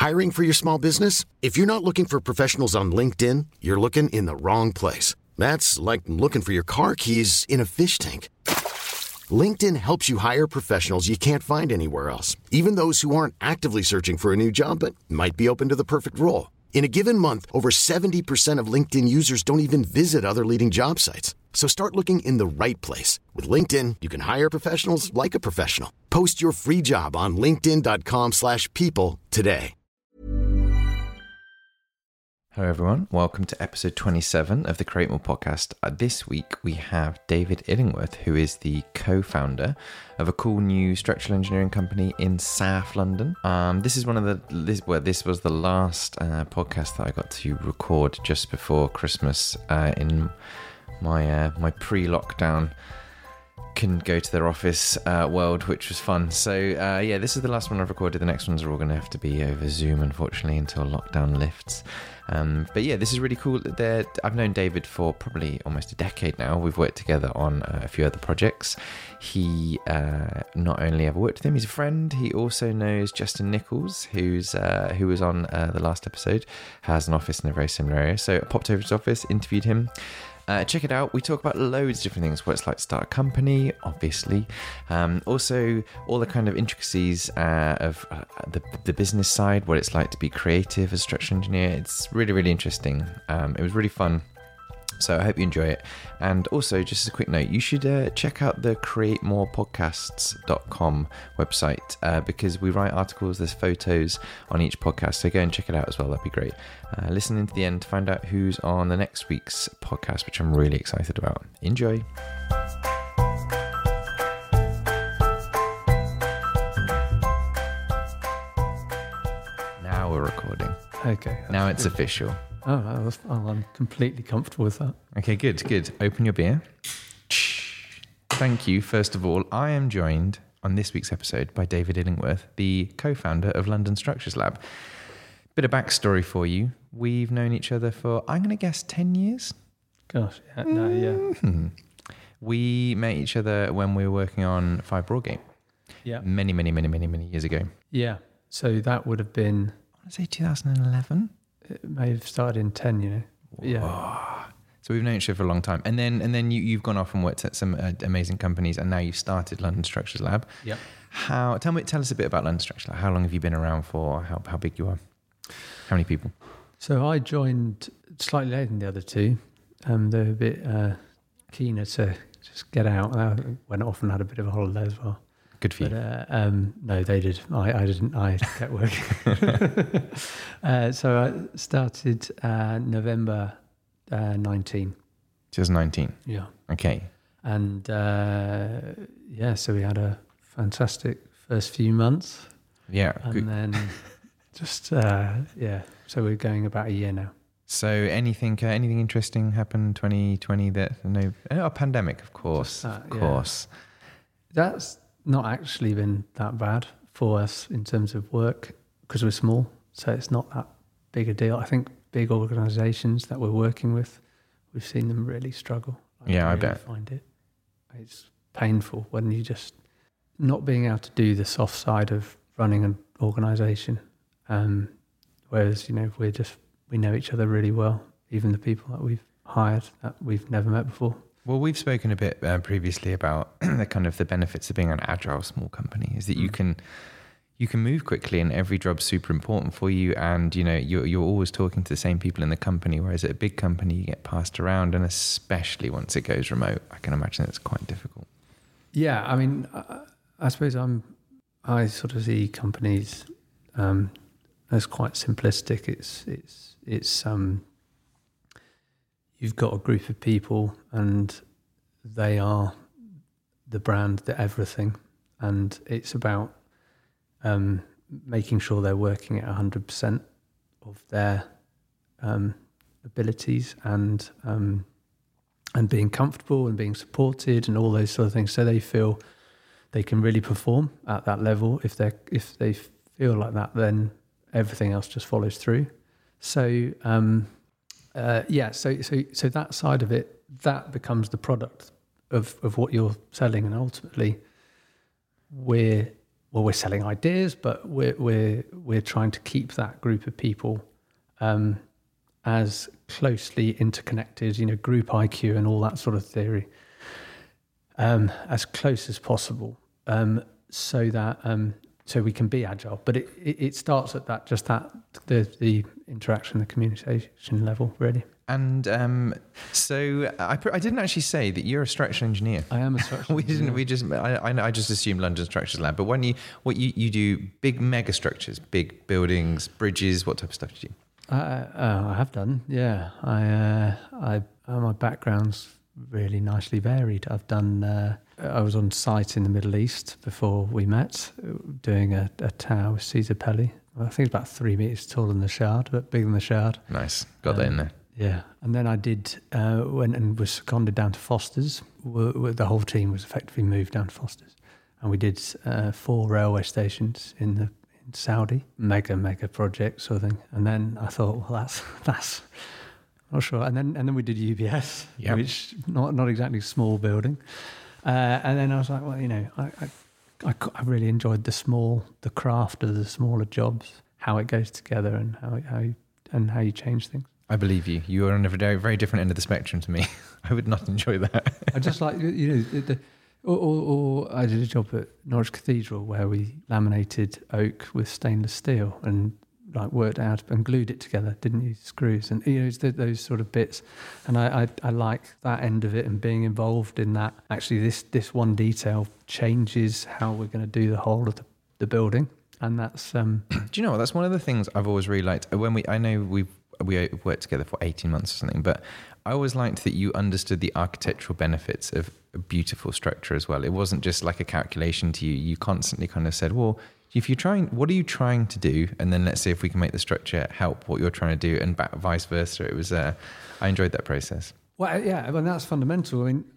Hiring for your small business? If you're not looking for professionals on LinkedIn, you're looking in the wrong place. That's like looking for your car keys in a fish tank. LinkedIn helps you hire professionals you can't find anywhere else, even those who aren't actively searching for a new job but might be open to the perfect role. In a given month, over 70% of LinkedIn users don't even visit other leading job sites. So start looking in the right place. With LinkedIn, you can hire professionals like a professional. Post your free job on linkedin.com/people today. Hello everyone, welcome to episode 27 of the Create More podcast. This week we have David Illingworth, who is the co-founder of a cool new structural engineering company in South London. This was the last podcast that I got to record just before Christmas in my pre-lockdown couldn't go to their office world, which was fun. So this is the last one I've recorded. The next ones are all going to have to be over Zoom, unfortunately, until lockdown lifts. This is really cool. I've known David for probably almost a decade now. We've worked together on a few other projects. He not only ever worked with him, he's a friend. He also knows Justin Nichols, who was on the last episode, has an office in a very similar area. So I popped over to his office, interviewed him. Check it out. We talk about loads of different things, what it's like to start a company, obviously. Also, all the kind of intricacies of the business side, what it's like to be creative as a structural engineer. It's really, really interesting. It was really fun. So I hope you enjoy it. And also, just as a quick note, you should check out the createmorepodcasts.com website because we write articles, there's photos on each podcast. So go and check it out as well. That'd be great. Listen into the end to find out who's on the next week's podcast, which I'm really excited about. Enjoy. Now we're recording. Okay. Now it's official. Oh, I'm completely comfortable with that. Okay, good. Open your beer. Thank you. First of all, I am joined on this week's episode by David Illingworth, the co-founder of London Structures Lab. Bit of backstory for you. We've known each other for, I'm going to guess, 10 years? Gosh, yeah. We met each other when we were working on 5 Broadgate. Yeah. Many years ago. Yeah. So that would have been... I want to say 2011? It may have started in 10, you know. Yeah. Whoa. So we've known each other for a long time. And then you've gone off and worked at some amazing companies, and now you've started London Structures Lab. Yep. Tell us a bit about London Structures Lab. How long have you been around for? How big you are? How many people? So I joined slightly later than the other two. They were a bit keener to just get out. I went off and had a bit of a holiday as well. Good for you. But, no, they did. I didn't. I kept working. So I started November 19. 2019. Yeah. Okay. And so we had a fantastic first few months. Yeah. And then just, so we're going about a year now. So anything interesting happened 2020 a pandemic, of course. Of course. That's not actually been that bad for us in terms of work because we're small. So it's not that big a deal. I think big organisations that we're working with, we've seen them really struggle. I bet. Find it's painful when you just not being able to do the soft side of running an organisation. Whereas, we know each other really well, even the people that we've hired that we've never met before. Well, we've spoken a bit previously about the kind of the benefits of being an agile small company is that you can move quickly and every job's super important for you, and you're always talking to the same people in the company, whereas at a big company you get passed around, and especially once it goes remote, I can imagine it's quite difficult. Yeah, I mean, I suppose I sort of see companies as quite simplistic. It's you've got a group of people and they are the brand, the everything. And it's about making sure they're working at 100% of their abilities and being comfortable and being supported and all those sort of things. So they feel they can really perform at that level. If they feel like that, then everything else just follows through. So so that side of it, that becomes the product of what you're selling, and ultimately we're we're selling ideas, but we're trying to keep that group of people as closely interconnected, group IQ and all that sort of theory, as close as possible, so that so we can be agile. But it starts at the interaction, the communication level, really. And so I didn't actually say that you're a structural engineer. I am a structural engineer. I just assumed London Structures Lab. But you do big mega structures, big buildings, bridges. What type of stuff do you do? I have done, yeah. My background's really nicely varied. I've done. I was on site in the Middle East before we met, doing a tower with Caesar Pelli. I think it's about 3 meters taller than the Shard, but bigger than the Shard. Nice, got that in there. Yeah, and then I went and was seconded down to Foster's. The whole team was effectively moved down to Foster's, and we did 4 railway stations in Saudi, mega project sort of thing. And then I thought, well, that's not sure. And then we did UBS, which not exactly a small building. And then I was like, well, I really enjoyed the craft of the smaller jobs, how it goes together, and how you change things. I believe you. You are on a very, very different end of the spectrum to me. I would not enjoy that. I just like, or I did a job at Norwich Cathedral where we laminated oak with stainless steel and worked out and glued it together, didn't use screws, and it's those sort of bits. And I like that end of it and being involved in that. Actually, this one detail changes how we're going to do the whole of the building, and that's. Do you know what? That's one of the things I've always really liked. I know we worked together for 18 months or something, but I always liked that you understood the architectural benefits of a beautiful structure as well. It wasn't just like a calculation to you. You constantly kind of said, well, if you're trying, what are you trying to do? And then let's see if we can make the structure help what you're trying to do, and vice versa. It was, I enjoyed that process. Well, yeah, well, that's fundamental. I mean,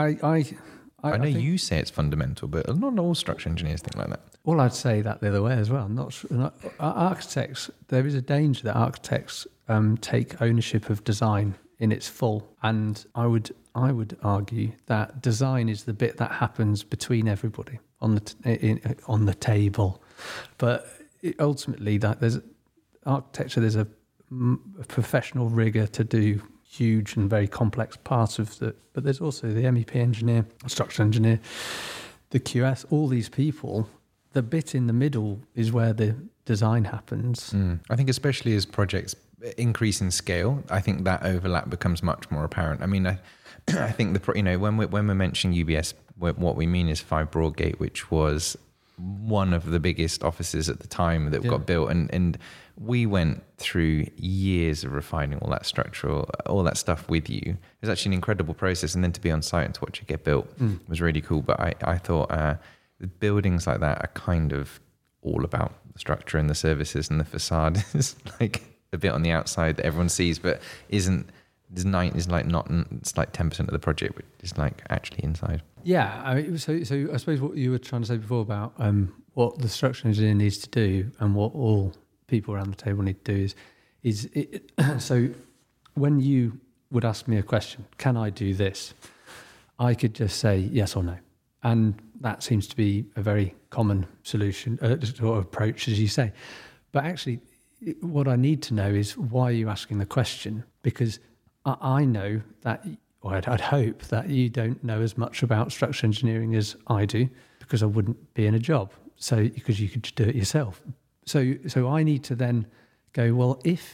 I know you say it's fundamental, but not all structural engineers think like that. Well, I'd say that the other way as well. Architects, there is a danger that architects take ownership of design in its full, and I would argue that design is the bit that happens between everybody on the table, but ultimately there's architecture. There's a professional rigor to do huge and very complex parts of but there's also the MEP engineer, structural engineer, the QS, all these people. The bit in the middle is where the design happens. I think especially as projects increase in scale, I think that overlap becomes much more apparent. I mean, I think when we're mentioning UBS, what we mean is 5 Broadgate, which was one of the biggest offices at the time that got built, and we went through years of refining all that structural, all that stuff with you. It was actually an incredible process, and then to be on site and to watch it get built was really cool. But I thought buildings like that are kind of all about the structure and the services, and the facade is like a bit on the outside that everyone sees, but isn't. It's like 10% of the project, but it's like actually inside. Yeah, so I suppose what you were trying to say before about what the structural engineer needs to do and what all people around the table need to do is so when you would ask me a question, can I do this? I could just say yes or no, and that seems to be a very common solution or approach, as you say. But actually, what I need to know is why are you asking the question? Because I know that, or I'd hope that you don't know as much about structural engineering as I do, because I wouldn't be in a job. So because you could do it yourself. So I need to then go, well, if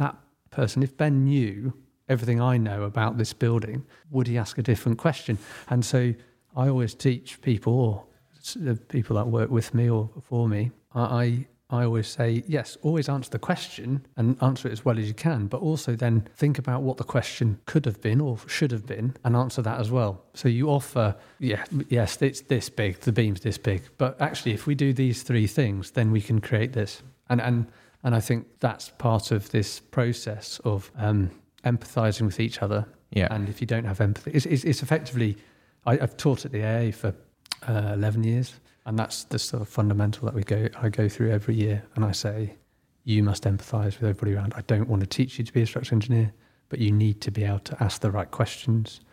Ben knew everything I know about this building, would he ask a different question? And so I always teach people, or the people that work with me or for me, I always say, yes, always answer the question and answer it as well as you can, but also then think about what the question could have been or should have been and answer that as well. So you offer, yes, it's this big, the beam's this big, but actually if we do these 3 things, then we can create this. And I think that's part of this process of empathizing with each other. Yeah. And if you don't have empathy, it's effectively, I've taught at the AA for 11 years. And that's the sort of fundamental that I go through every year. And I say, you must empathise with everybody around. I don't want to teach you to be a structural engineer, but you need to be able to ask the right questions. You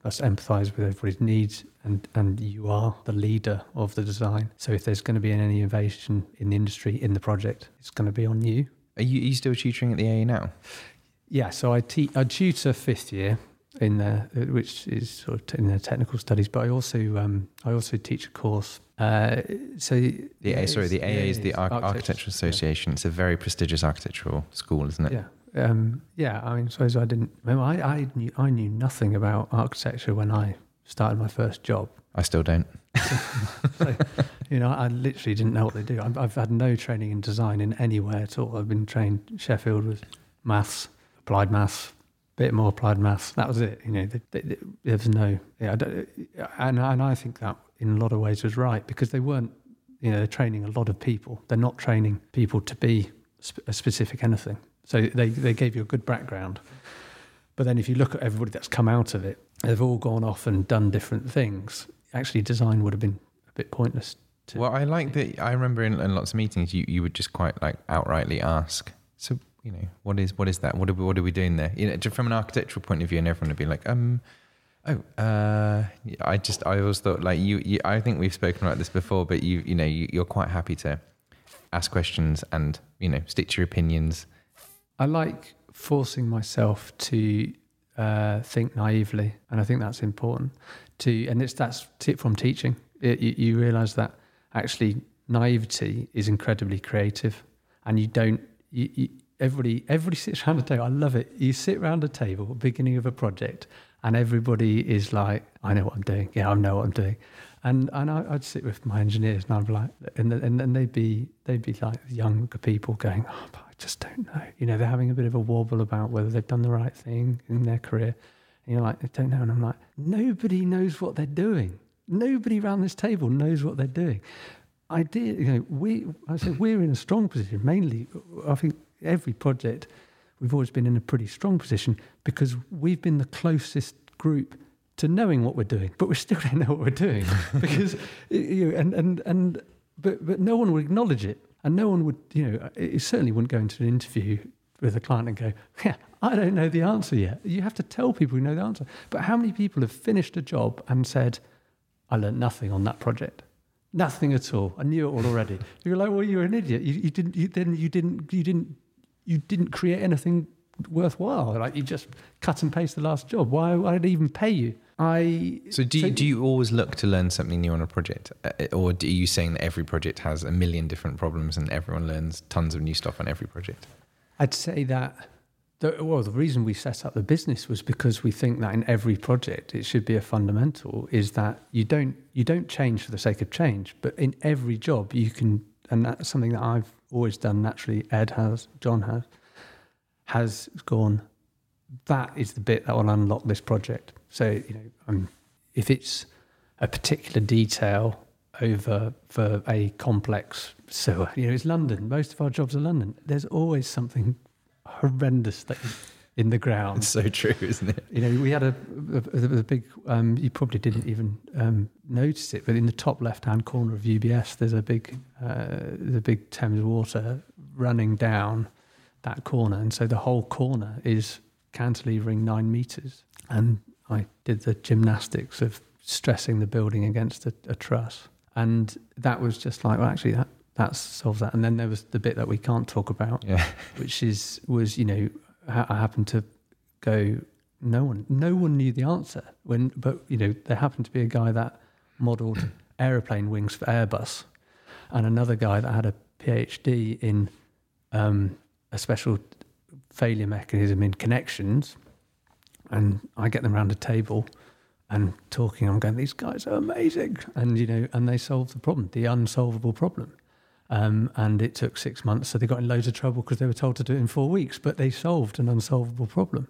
must empathise with everybody's needs, and you are the leader of the design. So if there's going to be any innovation in the industry, in the project, it's going to be on you. Are you still tutoring at the AA now? Yeah, so I tutor fifth year in there, which is sort of in the technical studies, but I also teach a course. The AA is the Architectural Association. It's a very prestigious architectural school, isn't it? Yeah. I mean, suppose I didn't. Remember, I knew nothing about architecture when I started my first job. I still don't. So, I literally didn't know what they do. I've had no training in design in anywhere at all. I've been trained Sheffield with maths, applied maths, bit more applied maths. That was it. There was no. And I think that in a lot of ways was right, because they weren't. They're training a lot of people. They're not training people to be a specific anything. So they gave you a good background. But then if you look at everybody that's come out of it, they've all gone off and done different things. Actually, design would have been a bit pointless. Well, I like that. I remember in lots of meetings, you would just quite like outrightly ask, so, what is that? What are we doing there? Just from an architectural point of view, and everyone would be like, I always thought, like, you I think we've spoken about this before, but you're quite happy to ask questions and, stick to your opinions. I like forcing myself to think naively, and I think that's important. That's from teaching. You realise that actually naivety is incredibly creative, and you don't. Everybody sits around a table. I love it. You sit around a table at the beginning of a project, and everybody is like, "I know what I'm doing. Yeah, I know what I'm doing." And I'd sit with my engineers, and I'd be like, and they'd be like younger people going, "Oh, but I just don't know." They're having a bit of a wobble about whether they've done the right thing in their career. And you're like, "I don't know." And I'm like, nobody knows what they're doing. Nobody around this table knows what they're doing. We're in a strong position. Mainly, I think every project, we've always been in a pretty strong position because we've been the closest group to knowing what we're doing, but we still don't know what we're doing because but no one would acknowledge it, and no one would, it certainly wouldn't go into an interview with a client and go, "Yeah, I don't know the answer yet." You have to tell people who know the answer. But how many people have finished a job and said, "I learned nothing on that project, nothing at all. I knew it all already." You're like, "Well, you're an idiot. You didn't create anything worthwhile. Like, you just cut and paste the last job. Why did I even pay you?" So do you always look to learn something new on a project, or are you saying that every project has a million different problems and everyone learns tons of new stuff on every project? I'd say that the reason we set up the business was because we think that in every project it should be a fundamental is that you don't change for the sake of change, but in every job you can, and that's something that I've always done naturally. Ed has, John has gone, that is the bit that will unlock this project. So, if it's a particular detail for a complex sewer, it's London. Most of our jobs are London. There's always something horrendous that is in the ground. It's so true, isn't it? We had a big, you probably didn't even notice it, but in the top left-hand corner of UBS, there's a big Thames Water running down that corner. And so the whole corner is cantilevering 9 meters. And I did the gymnastics of stressing the building against a truss. And that was just like, well, actually, that solves that. And then there was the bit that we can't talk about, which was I happened to go, no one knew the answer. But there happened to be a guy that modelled aeroplane wings for Airbus, and another guy that had a PhD in a special failure mechanism in connections. And I get them around a table and talking. I'm going, these guys are amazing, and and they solved the problem, the unsolvable problem. And it took 6 months, so they got in loads of trouble because they were told to do it in 4 weeks, but they solved an unsolvable problem.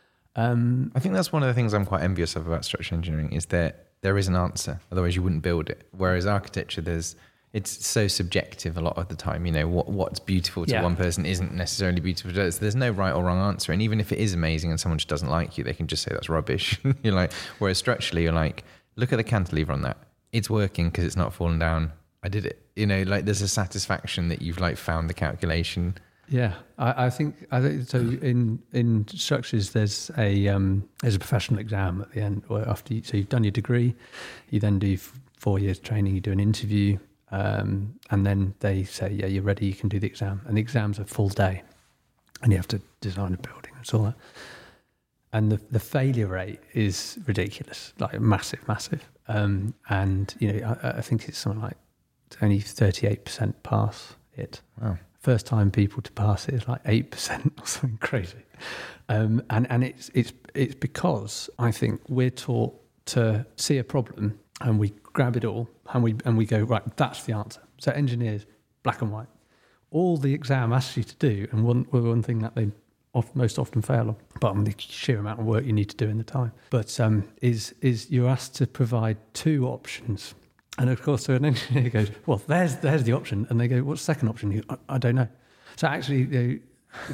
I think that's one of the things I'm quite envious of about structural engineering is that there is an answer, otherwise you wouldn't build it. Whereas architecture, it's so subjective a lot of the time. What's beautiful to one person isn't necessarily beautiful to others. There's no right or wrong answer, and even if it is amazing and someone just doesn't like you, they can just say that's rubbish. You're like, whereas structurally, you're like, look at the cantilever on that. It's working because it's not falling down. I did it. There's a satisfaction that you've found the calculation. Yeah, I think so. In structures, there's a professional exam at the end, or after. So you've done your degree, you then do 4 years training. You do an interview, and then they say, yeah, you're ready. You can do the exam, and the exam's a full day, and you have to design a building and all that. And the failure rate is ridiculous, like massive. And I think it's something like only 38% pass it. Wow. First time people to pass it is like 8% or something crazy. And it's because I think we're taught to see a problem and we grab it all and we go, right, that's the answer. So engineers, black and white. All the exam asks you to do, and one thing that they most often fail on, apart from the sheer amount of work you need to do in the time, but is you're asked to provide 2 options. And of course, so an engineer goes, well, there's the option. And they go, what's the second option? You go, I don't know. So actually,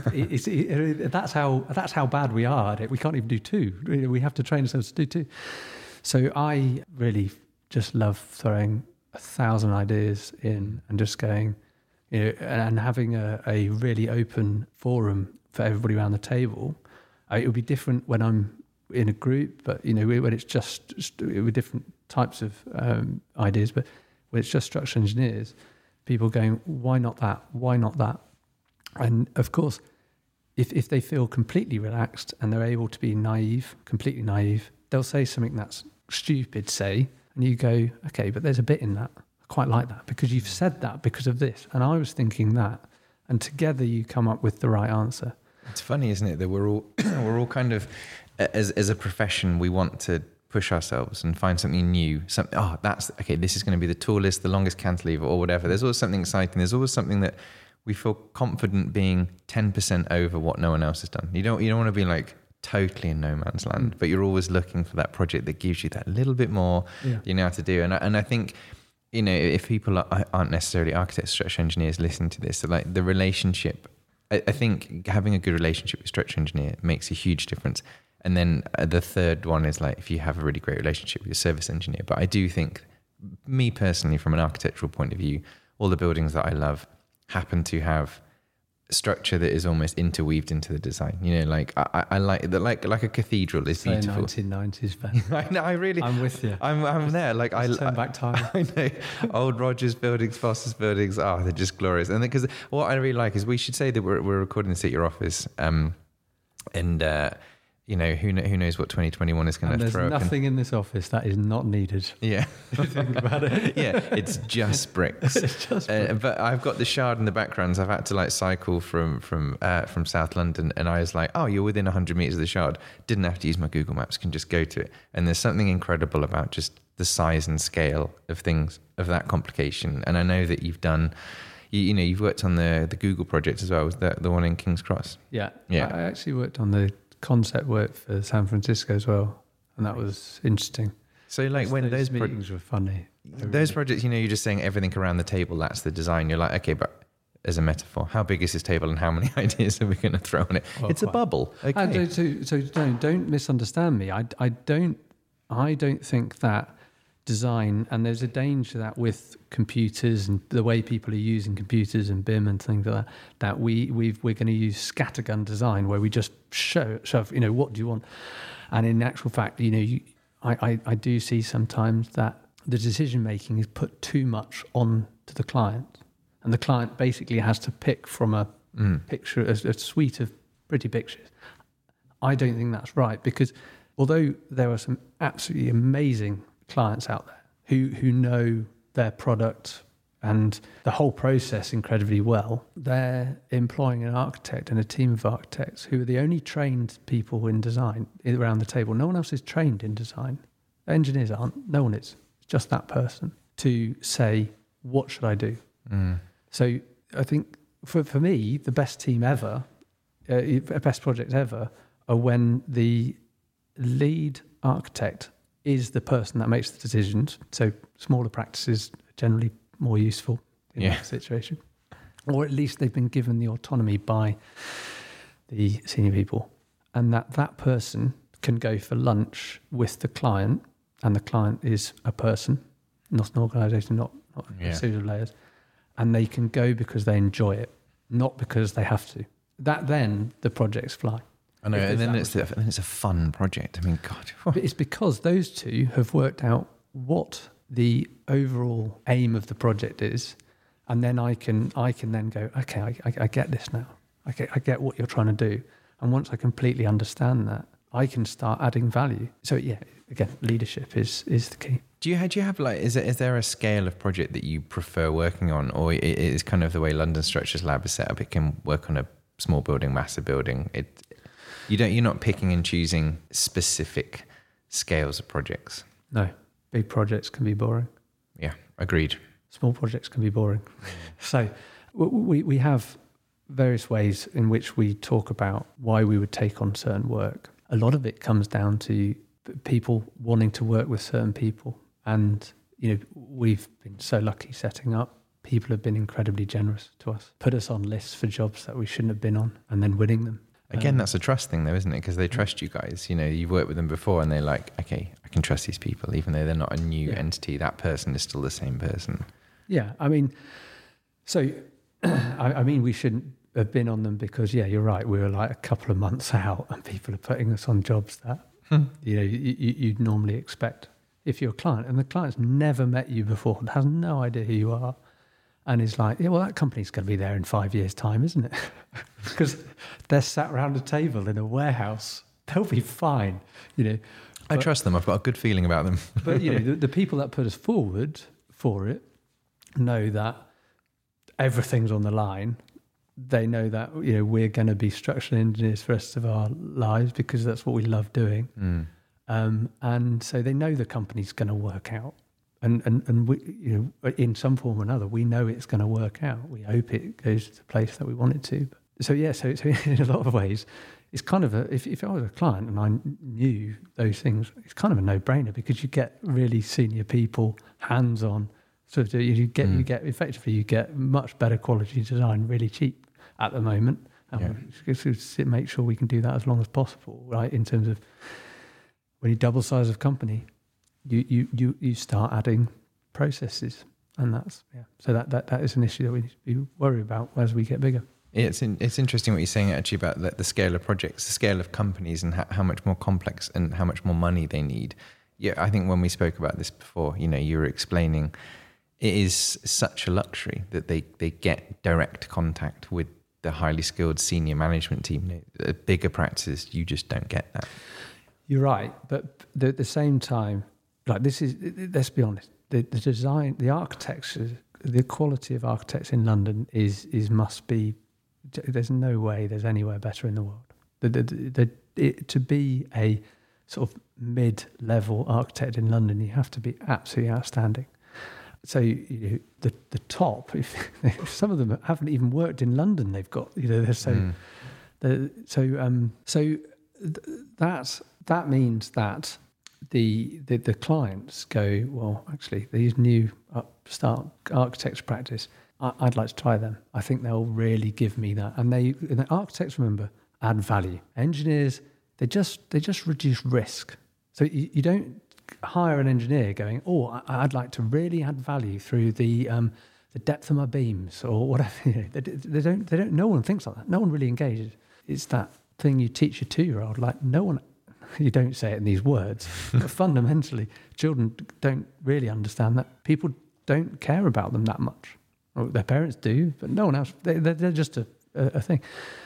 that's how bad we are at it. We can't even do 2. We have to train ourselves to do 2. So I really just love throwing 1,000 ideas in and just going, and having a really open forum for everybody around the table. It would be different when I'm in a group, but when it's just with different types of ideas, but when it's just structural engineers, people going, why not that? Why not that? And of course, if they feel completely relaxed and they're able to be completely naive, they'll say something that's stupid, say, and you go, okay, but there's a bit in that. I quite like that because you've said that because of this. And I was thinking that. And together you come up with the right answer. It's funny, isn't it, that we're all kind of, as a profession, we want to push ourselves and find something new. This is going to be the tallest, the longest cantilever or whatever. There's always something exciting. There's always something that we feel confident being 10% over what no one else has done. You don't want to be like totally in no man's land, but you're always looking for that project that gives you that little bit more you know how to do. And I think, if people aren't necessarily architects, structural engineers listening to this, so like the relationship, I think having a good relationship with structural engineer makes a huge difference. And then the third one is like if you have a really great relationship with your service engineer. But I do think, me personally, from an architectural point of view, all the buildings that I love happen to have structure that is almost interweaved into the design. Like I like that, like a cathedral is beautiful. 1990s, Ben. I know, I'm with you. I'm there. Like turn back time. I know old Rogers buildings, Foster's buildings. They're just glorious. And because what I really like is we should say that we're recording this at your office, who knows what 2021 is going to throw up. There's nothing in this office that is not needed. Yeah. If you think about it. Yeah, it's just bricks. It's just bricks. But I've got the Shard in the background, so I've had to like cycle from South London, and I was like, oh, you're within 100 metres of the Shard. Didn't have to use my Google Maps, can just go to it. And there's something incredible about just the size and scale of things, of that complication. And I know that you've done... you've worked on the Google project as well. Was that the one in King's Cross? Yeah. I actually worked on the concept work for San Francisco as well, and that was interesting. So like when those meetings were funny. Those projects, you're just saying everything around the table, that's the design. You're like, okay, but as a metaphor, how big is this table and how many ideas are we going to throw on it? Well, it's quite a bubble. Okay. So don't misunderstand me. I don't think that design, and there's a danger to that with computers and the way people are using computers and BIM and things like that we're going to use scattergun design where we just shove, what do you want? And in actual fact, I do see sometimes that the decision making is put too much on to the client, and the client basically has to pick from a picture, a suite of pretty pictures. I don't think that's right, because although there are some absolutely amazing clients out there who know their product and the whole process incredibly well, they're employing an architect and a team of architects who are the only trained people in design around the table. No one else is trained in design. Engineers aren't. No one is. It's just that person to say, what should I do? So I think for me, the best team ever, best project ever, are when the lead architect is the person that makes the decisions. So smaller practices are generally more useful in that situation. Or at least they've been given the autonomy by the senior people. And that person can go for lunch with the client, and the client is a person, not an organisation, not a series of layers. And they can go because they enjoy it. not because they have to. Then the projects fly. I know, and then it's a fun project. I mean, God. But it's because those two have worked out what the overall aim of the project is, and then I can then go, okay, I get this now. I get what you're trying to do. And once I completely understand that, I can start adding value. So yeah, again, leadership is the key. Do you have like, is there a scale of project that you prefer working on, or it is kind of the way London Structures Lab is set up? It can work on a small building, massive building. You're not picking and choosing specific scales of projects. No, big projects can be boring. Yeah, agreed. Small projects can be boring. So we have various ways in which we talk about why we would take on certain work. A lot of it comes down to people wanting to work with certain people. And, we've been so lucky setting up. People have been incredibly generous to us, put us on lists for jobs that we shouldn't have been on, and then winning them. Again, that's a trust thing though, isn't it? Because they trust you guys. You've worked with them before and they're like, okay, I can trust these people. Even though they're not a new entity, that person is still the same person. Yeah, I mean, so, we shouldn't have been on them because, yeah, you're right. We were like a couple of months out and people are putting us on jobs that, you'd normally expect if you're a client. And the client's never met you before, has no idea who you are. And is like, yeah, well, that company's going to be there in 5 years' time, isn't it? Because they're sat around a table in a warehouse. They'll be fine, I trust them. I've got a good feeling about them. But, the people that put us forward for it know that everything's on the line. They know that, we're going to be structural engineers for the rest of our lives because that's what we love doing. And so they know the company's going to work out. And we, in some form or another, we know it's going to work out. We hope it goes to the place that we want it to. So in a lot of ways, it's kind of if I was a client and I knew those things, it's kind of a no-brainer because you get really senior people, hands-on. So you get much better quality design really cheap at the moment. And we make sure we can do that as long as possible, right? In terms of when you double size of company, you start adding processes, and that's so that is an issue that we need to be worried about as we get bigger. It's interesting what you're saying actually about the scale of projects, the scale of companies, and how much more complex and how much more money they need. Yeah, I think when we spoke about this before, you were explaining it is such a luxury that they get direct contact with the highly skilled senior management team. At bigger practices, you just don't get that. You're right, but at the same time, like this is, let's be honest, the design, the architecture, the quality of architects in London must be. There's no way there's anywhere better in the world. To be a sort of mid-level architect in London, you have to be absolutely outstanding. So the top, if some of them haven't even worked in London, they've got they're so that means that the clients go, well, actually these new upstart architects practice, I'd like to try them. I think they'll really give me that. And the architects, remember, add value. Engineers, they just reduce risk. So you don't hire an engineer going, oh, I'd like to really add value through the depth of my beams or whatever. They don't. No one thinks like that. No one really engages. It's that thing you teach your 2-year-old. Like no one. You don't say it in these words, but fundamentally, children don't really understand that people don't care about them that much. Well, their parents do, but no one else. They're just a thing.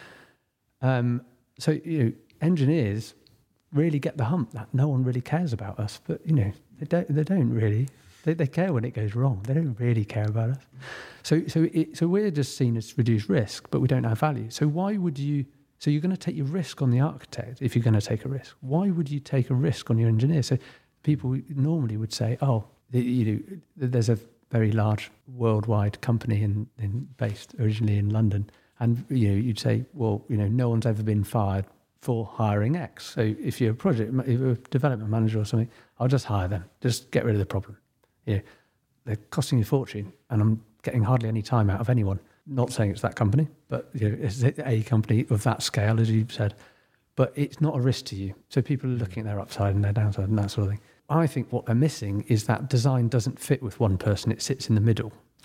So engineers really get the hump that no one really cares about us, but they don't really. They care when it goes wrong. They don't really care about us. So we're just seen as reduced risk, but we don't have value. So why would you? So you're going to take your risk on the architect if you're going to take a risk. Why would you take a risk on your engineer? So people normally would say, oh, there's a very large worldwide company based originally in London, and you'd say, well, no one's ever been fired for hiring X. So if you're a development manager or something, I'll just hire them. Just get rid of the problem. They're costing you a fortune, and I'm getting hardly any time out of anyone. Not saying it's that company, but it's a company of that scale, as you said. But it's not a risk to you. So people are looking at their upside and their downside and that sort of thing. I think what they're missing is that design doesn't fit with one person. It sits in the middle.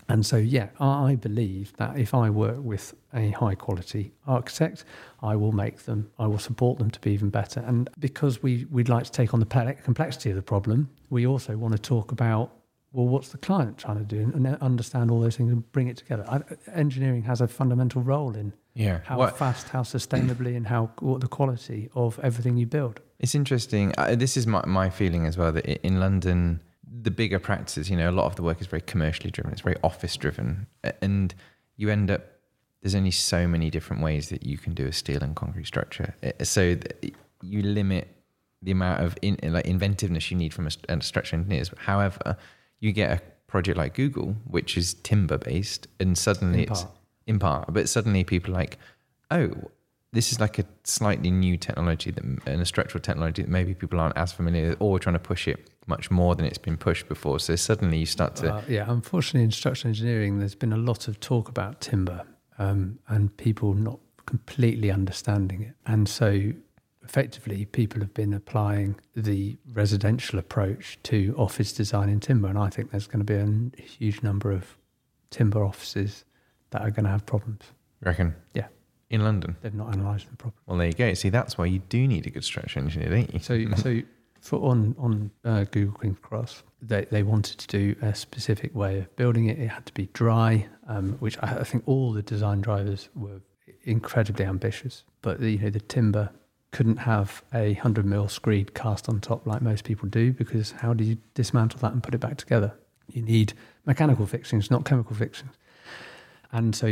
And so, yeah, I believe that if I work with a high quality architect, I will support them to be even better. And because we'd like to take on the complexity of the problem, we also want to talk about, well, what's the client trying to do, and understand all those things and bring it together. Engineering has a fundamental role in how fast, how sustainably, and what the quality of everything you build. It's interesting. This is my feeling as well, that in London, the bigger practices, a lot of the work is very commercially driven. It's very office driven. And you end up, there's only so many different ways that you can do a steel and concrete structure. So you limit the amount of inventiveness you need from a structural engineers. However, you get a project like Google, which is timber based, and suddenly in part, but suddenly people are like, oh, this is like a slightly new technology and a structural technology that maybe people aren't as familiar with, or we're trying to push it much more than it's been pushed before. So suddenly you start to... unfortunately in structural engineering, there's been a lot of talk about timber and people not completely understanding it. And so effectively people have been applying the residential approach to office design in timber. And I think there's going to be a huge number of timber offices that are going to have problems. You reckon? Yeah. In London? They've not analysed the problem. Well, there you go. See, that's why you do need a good structural engineer, don't you? So on Google King's Cross, they wanted to do a specific way of building it. It had to be dry, which I think all the design drivers were incredibly ambitious. But the timber couldn't have 100 mil screed cast on top like most people do, because how do you dismantle that and put it back together? You need mechanical fixings, not chemical fixings. And so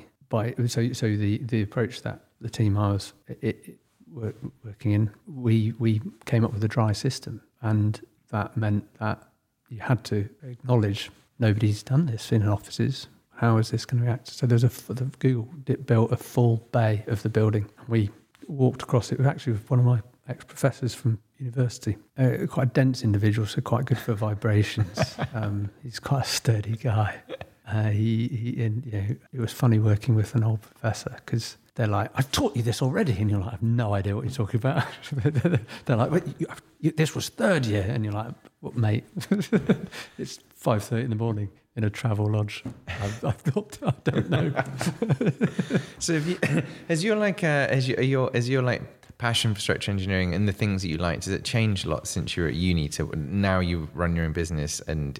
the approach that the team I was working in, we came up with a dry system, and that meant that you had to acknowledge nobody's done this in offices. How is this going to react? So Google built a full bay of the building. We walked across it. Actually with one of my ex-professors from university, quite a dense individual, so quite good for vibrations. He's quite a sturdy guy. It was funny working with an old professor, because they're like, I've taught you this already, and you're like, I have no idea what you're talking about. They're like, this was third year, and you're like, what, mate? It's 5:30 in the morning in a travel lodge. I don't know. So has your passion for structural engineering and the things that you like, does it change a lot since you're at uni to now you run your own business? And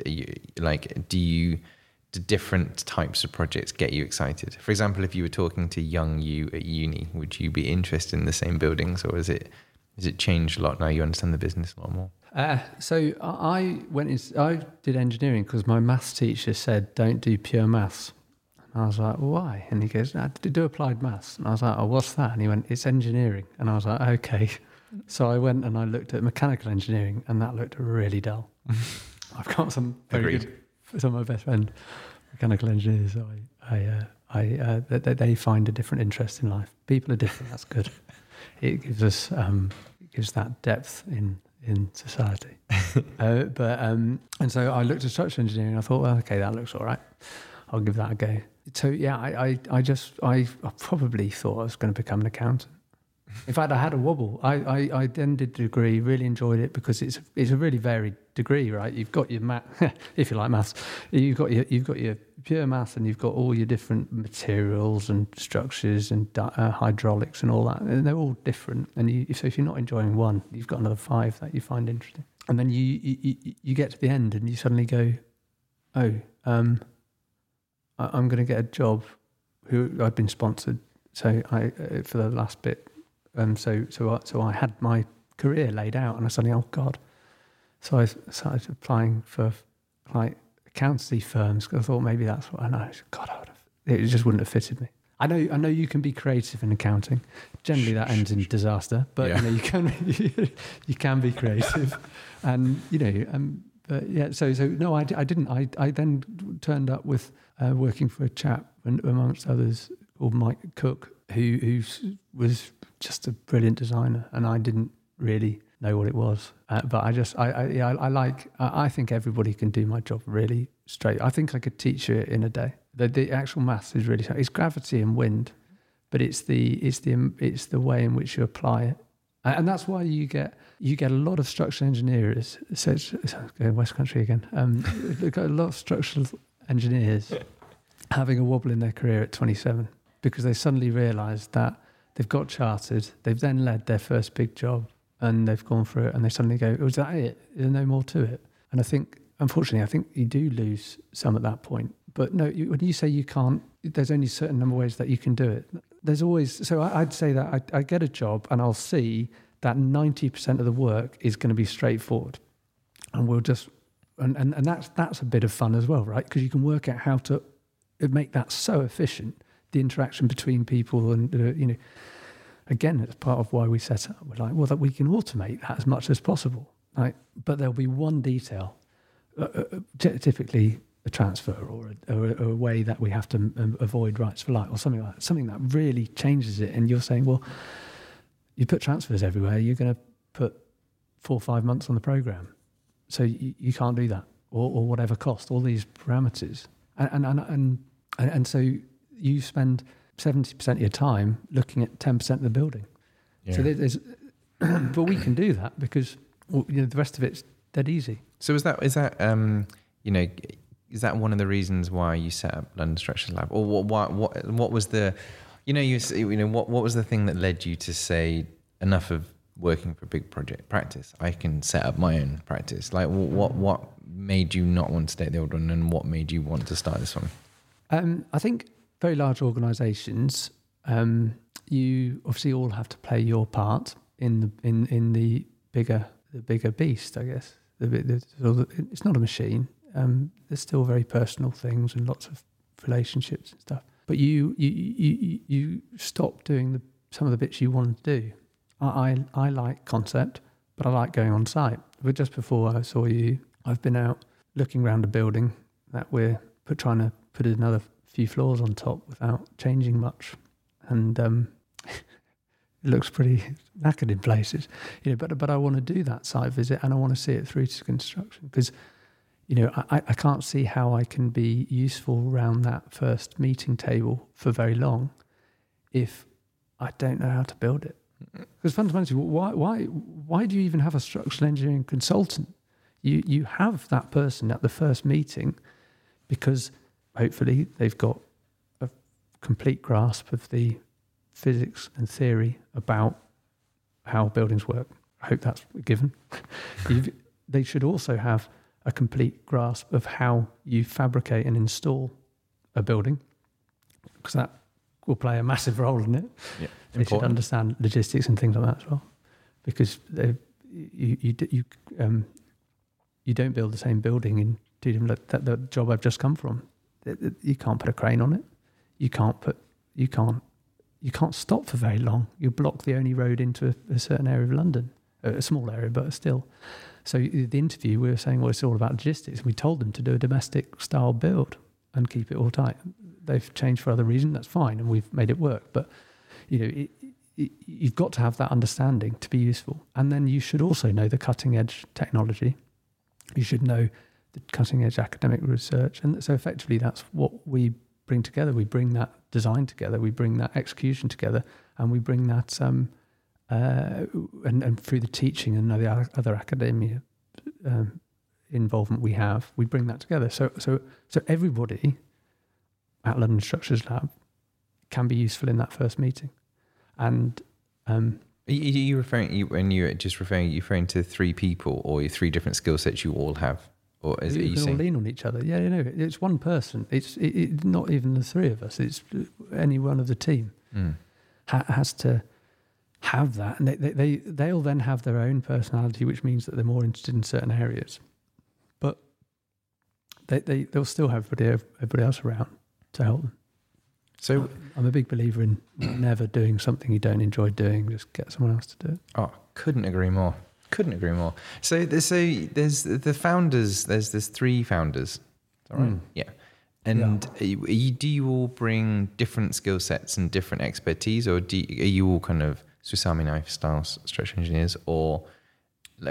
do different types of projects get you excited? For example, if you were talking to young you at uni, would you be interested in the same buildings, or has it changed a lot now you understand the business a lot more? So I did engineering because my maths teacher said, don't do pure maths. And I was like, why? And he goes, do applied maths. And I was like, oh, what's that? And he went, it's engineering. And I was like, okay. So I went and I looked at mechanical engineering, and that looked really dull. I've got some very good, some of my best friends, mechanical engineers. So they find a different interest in life. People are different. That's good. It gives us gives that depth in society. And so I looked at structural engineering. I thought, well, okay, that looks all right. I'll give that a go. So yeah, I probably thought I was going to become an accountant. In fact, I had a wobble. I then did the degree, really enjoyed it, because it's a really varied degree, right? You've got your math, if you like maths, you've got your pure maths, and you've got all your different materials and structures and hydraulics and all that, and they're all different. And so if you're not enjoying one, you've got another 5 that you find interesting. And then you get to the end, and you suddenly go, oh, I'm going to get a job. I'd been sponsored, so for the last bit. So I had my career laid out, and I suddenly, oh God. So I started applying for accountancy firms, because I thought maybe that's what I know. God, it just wouldn't have fitted me. I know you can be creative in accounting. Generally that ends in disaster, but yeah. You can be creative, and but yeah. So no, I didn't. I then turned up with working for a chap, amongst others, called Mike Cook, who was just a brilliant designer, and I didn't really know what it was, but I think everybody can do my job really straight. I think I could teach you it in a day. The actual maths is really, it's gravity and wind, but it's the way in which you apply it, and that's why you get a lot of structural engineers. So it's West Country again. We've got a lot of structural engineers having a wobble in their career at 27 because they suddenly realised that they've got chartered, they've then led their first big job, and they've gone through it, and they suddenly go, "Was that it? There's no more to it." And I think, unfortunately, you do lose some at that point. But no, when you say you can't, there's only a certain number of ways that you can do it. There's always, so I'd say that I get a job and I'll see that 90% of the work is going to be straightforward. And we'll just, and that's a bit of fun as well, right? Because you can work out how to make that so efficient, the interaction between people and, again, it's part of why we set up. We're like, well, that we can automate that as much as possible, right? But there'll be one detail, typically a transfer or a way that we have to avoid rights for light or something like that, something that really changes it. And you're saying, well, you put transfers everywhere, you're going to put 4 or 5 months on the program. So you can't do that or whatever cost, all these parameters. And so you spend 70% of your time looking at 10% of the building. Yeah. So there's, but we can do that because the rest of it's dead easy. So is that one of the reasons why you set up London Structures Lab, or what was the, what was the thing that led you to say enough of working for a big project practice? I can set up my own practice. Like what made you not want to stay at the old one, and what made you want to start this one? I think very large organisations, you obviously all have to play your part in the bigger beast, I guess. It's not a machine. There's still very personal things and lots of relationships and stuff. But you stop doing some of the bits you want to do. I like concept, but I like going on site. But just before I saw you, I've been out looking around a building that we're trying to put another few floors on top without changing much, and it looks pretty knackered in places. But I want to do that site visit and I want to see it through to construction because. I can't see how I can be useful around that first meeting table for very long if I don't know how to build it. Because fundamentally, why do you even have a structural engineering consultant? You have that person at the first meeting because hopefully they've got a complete grasp of the physics and theory about how buildings work. I hope that's a given. They should also have a complete grasp of how you fabricate and install a building, because that will play a massive role in it. Yeah, they should understand logistics and things like that as well, because you don't build the same building in two different. The job I've just come from, you can't put a crane on it. You can't stop for very long. You block the only road into a certain area of London, a small area, but still. So the interview, we were saying, well, it's all about logistics. We told them to do a domestic style build and keep it all tight. They've changed for other reasons. That's fine, and we've made it work. But you've got to have that understanding to be useful. And then you should also know the cutting edge technology. You should know the cutting edge academic research. And so effectively, that's what we bring together. We bring that design together. We bring that execution together, and we bring that. And through the teaching and the other academia involvement we have, we bring that together. So everybody at London Structures Lab can be useful in that first meeting. And are you referring to 3 people or 3 different skill sets you all have, or is you can all lean on each other? Yeah, it's one person. It's not even the 3 of us. It's any one of the team has to have that, and they'll then have their own personality, which means that they're more interested in certain areas, but they'll still have everybody else around to help them. So I'm a big believer in never doing something you don't enjoy doing. Just get someone else to do it. Oh, couldn't agree more. So there's the founders. There's 3 founders. Is that right? Yeah. And yeah. Do you all bring different skill sets and different expertise, or are you all kind of Swiss Army knife style structural engineers, or like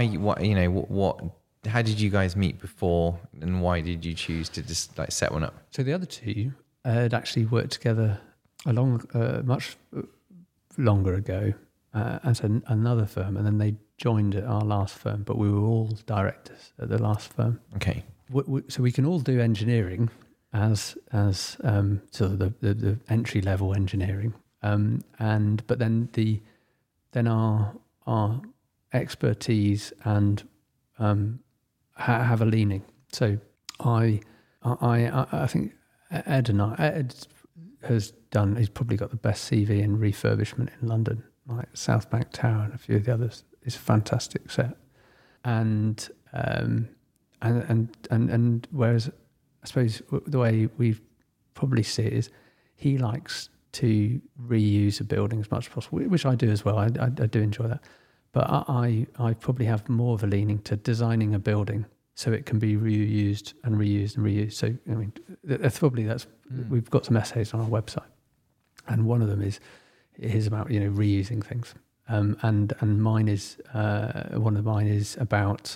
how did you guys meet before, and why did you choose to just like set one up? So the other 2 had actually worked together much longer ago at another firm, and then they joined at our last firm, but we were all directors at the last firm. Okay. so we can all do engineering as sort of the entry level engineering, but then our expertise and have a leaning. So I think Ed has done. He's probably got the best CV in refurbishment in London, like South Bank Tower and a few of the others. It's a fantastic set, and whereas I suppose the way we probably see it is he likes to reuse a building as much as possible, which I do as well. I do enjoy that, but I probably have more of a leaning to designing a building so it can be reused and reused and reused. So I mean, we've got some essays on our website, and one of them is about reusing things, and mine is one of mine is about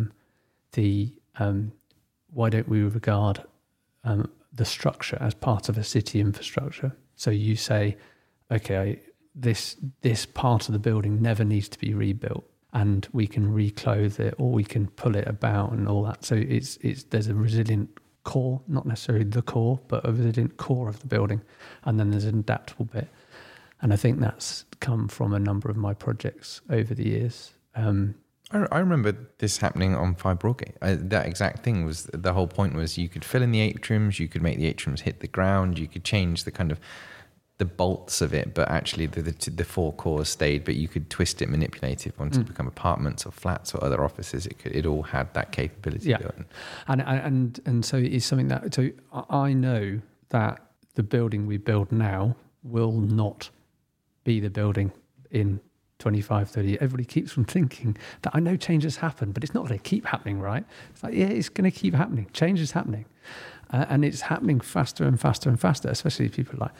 why don't we regard the structure as part of a city infrastructure? So you say, okay, this part of the building never needs to be rebuilt, and we can reclothe it or we can pull it about and all that. So there's a resilient core, not necessarily the core, but a resilient core of the building, and then there's an adaptable bit. And I think that's come from a number of my projects over the years. I remember this happening on 5 Broadgate. That exact thing was, the whole point was you could fill in the atriums, you could make the atriums hit the ground, you could change the kind of the bolts of it, but actually the 4 cores stayed, but you could twist it, manipulate it if you wanted to become apartments or flats or other offices. It all had that capability. Yeah. And so it's something that, so I know that the building we build now will not be the building in 25, 30. Everybody keeps from thinking that I know changes happen, but it's not going to keep happening, right? It's like, yeah, it's going to keep happening. Change is happening. And it's happening faster and faster and faster, especially people like,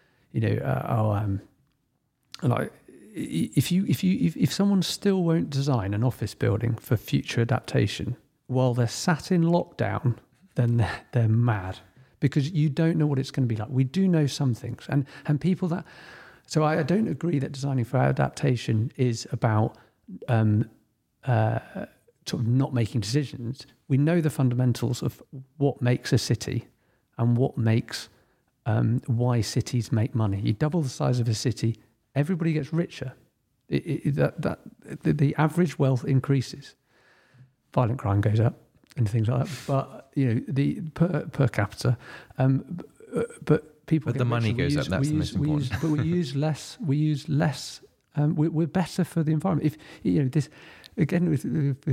like if someone still won't design an office building for future adaptation while they're sat in lockdown, then they're mad, because you don't know what it's going to be like. We do know some things, and people that. So I don't agree that designing for adaptation is about sort of not making decisions. We know the fundamentals of what makes a city and what makes why cities make money. You double the size of a city, everybody gets richer. The average wealth increases. Violent crime goes up and things like that. But the per capita, but. People, but the money goes up. That's the most important. But we use less. We're better for the environment. If this again with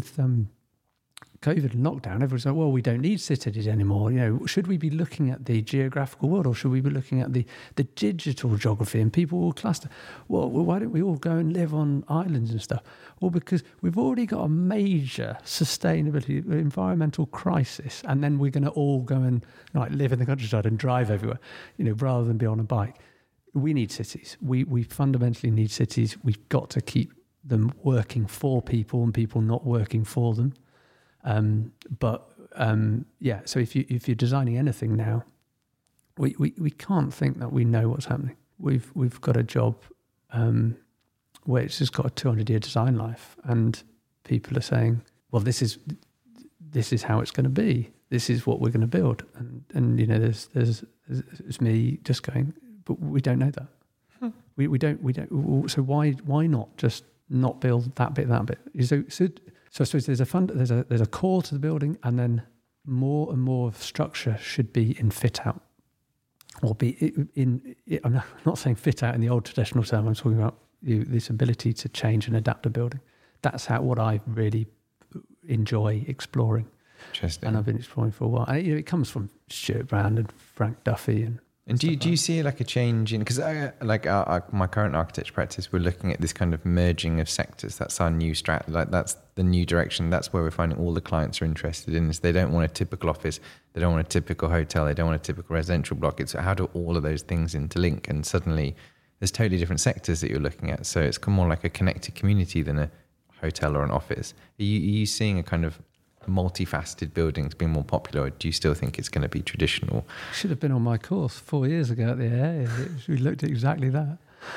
COVID and lockdown, everyone's like, well, we don't need cities anymore. Should we be looking at the geographical world, or should we be looking at the digital geography? And people will cluster. Well, why don't we all go and live on islands and stuff? Well, because we've already got a major sustainability, environmental crisis, and then we're going to all go and live in the countryside and drive everywhere, rather than be on a bike. We need cities. We fundamentally need cities. We've got to keep them working for people and people not working for them. So if you're designing anything now, we can't think that we know what's happening. We've got a job where it's just got a 200-year design life, and people are saying, well, this is how it's going to be. This is what we're going to build, and there's me just going, but we don't know that. We don't. So why not just not build that bit? So I suppose there's a core to the building, and then more and more of structure should be in fit out, or be in. I'm not saying fit out in the old traditional term. I'm talking about this ability to change and adapt a building. That's what I really enjoy exploring. Interesting. And I've been exploring for a while. And it comes from Stuart Brand and Frank Duffy and. And do you see like a change in, because my current architecture practice, we're looking at this kind of merging of sectors. That's our new strat. Like that's the new direction. That's where we're finding all the clients are interested in. Is they don't want a typical office, they don't want a typical hotel, they don't want a typical residential block. It's how do all of those things interlink? And suddenly there's totally different sectors that you're looking at. So it's more like a connected community than a hotel or an office. Are you seeing a kind of multifaceted buildings being more popular, or do you still think it's going to be traditional? Should have been on my course 4 years ago at the AA. We looked at exactly that.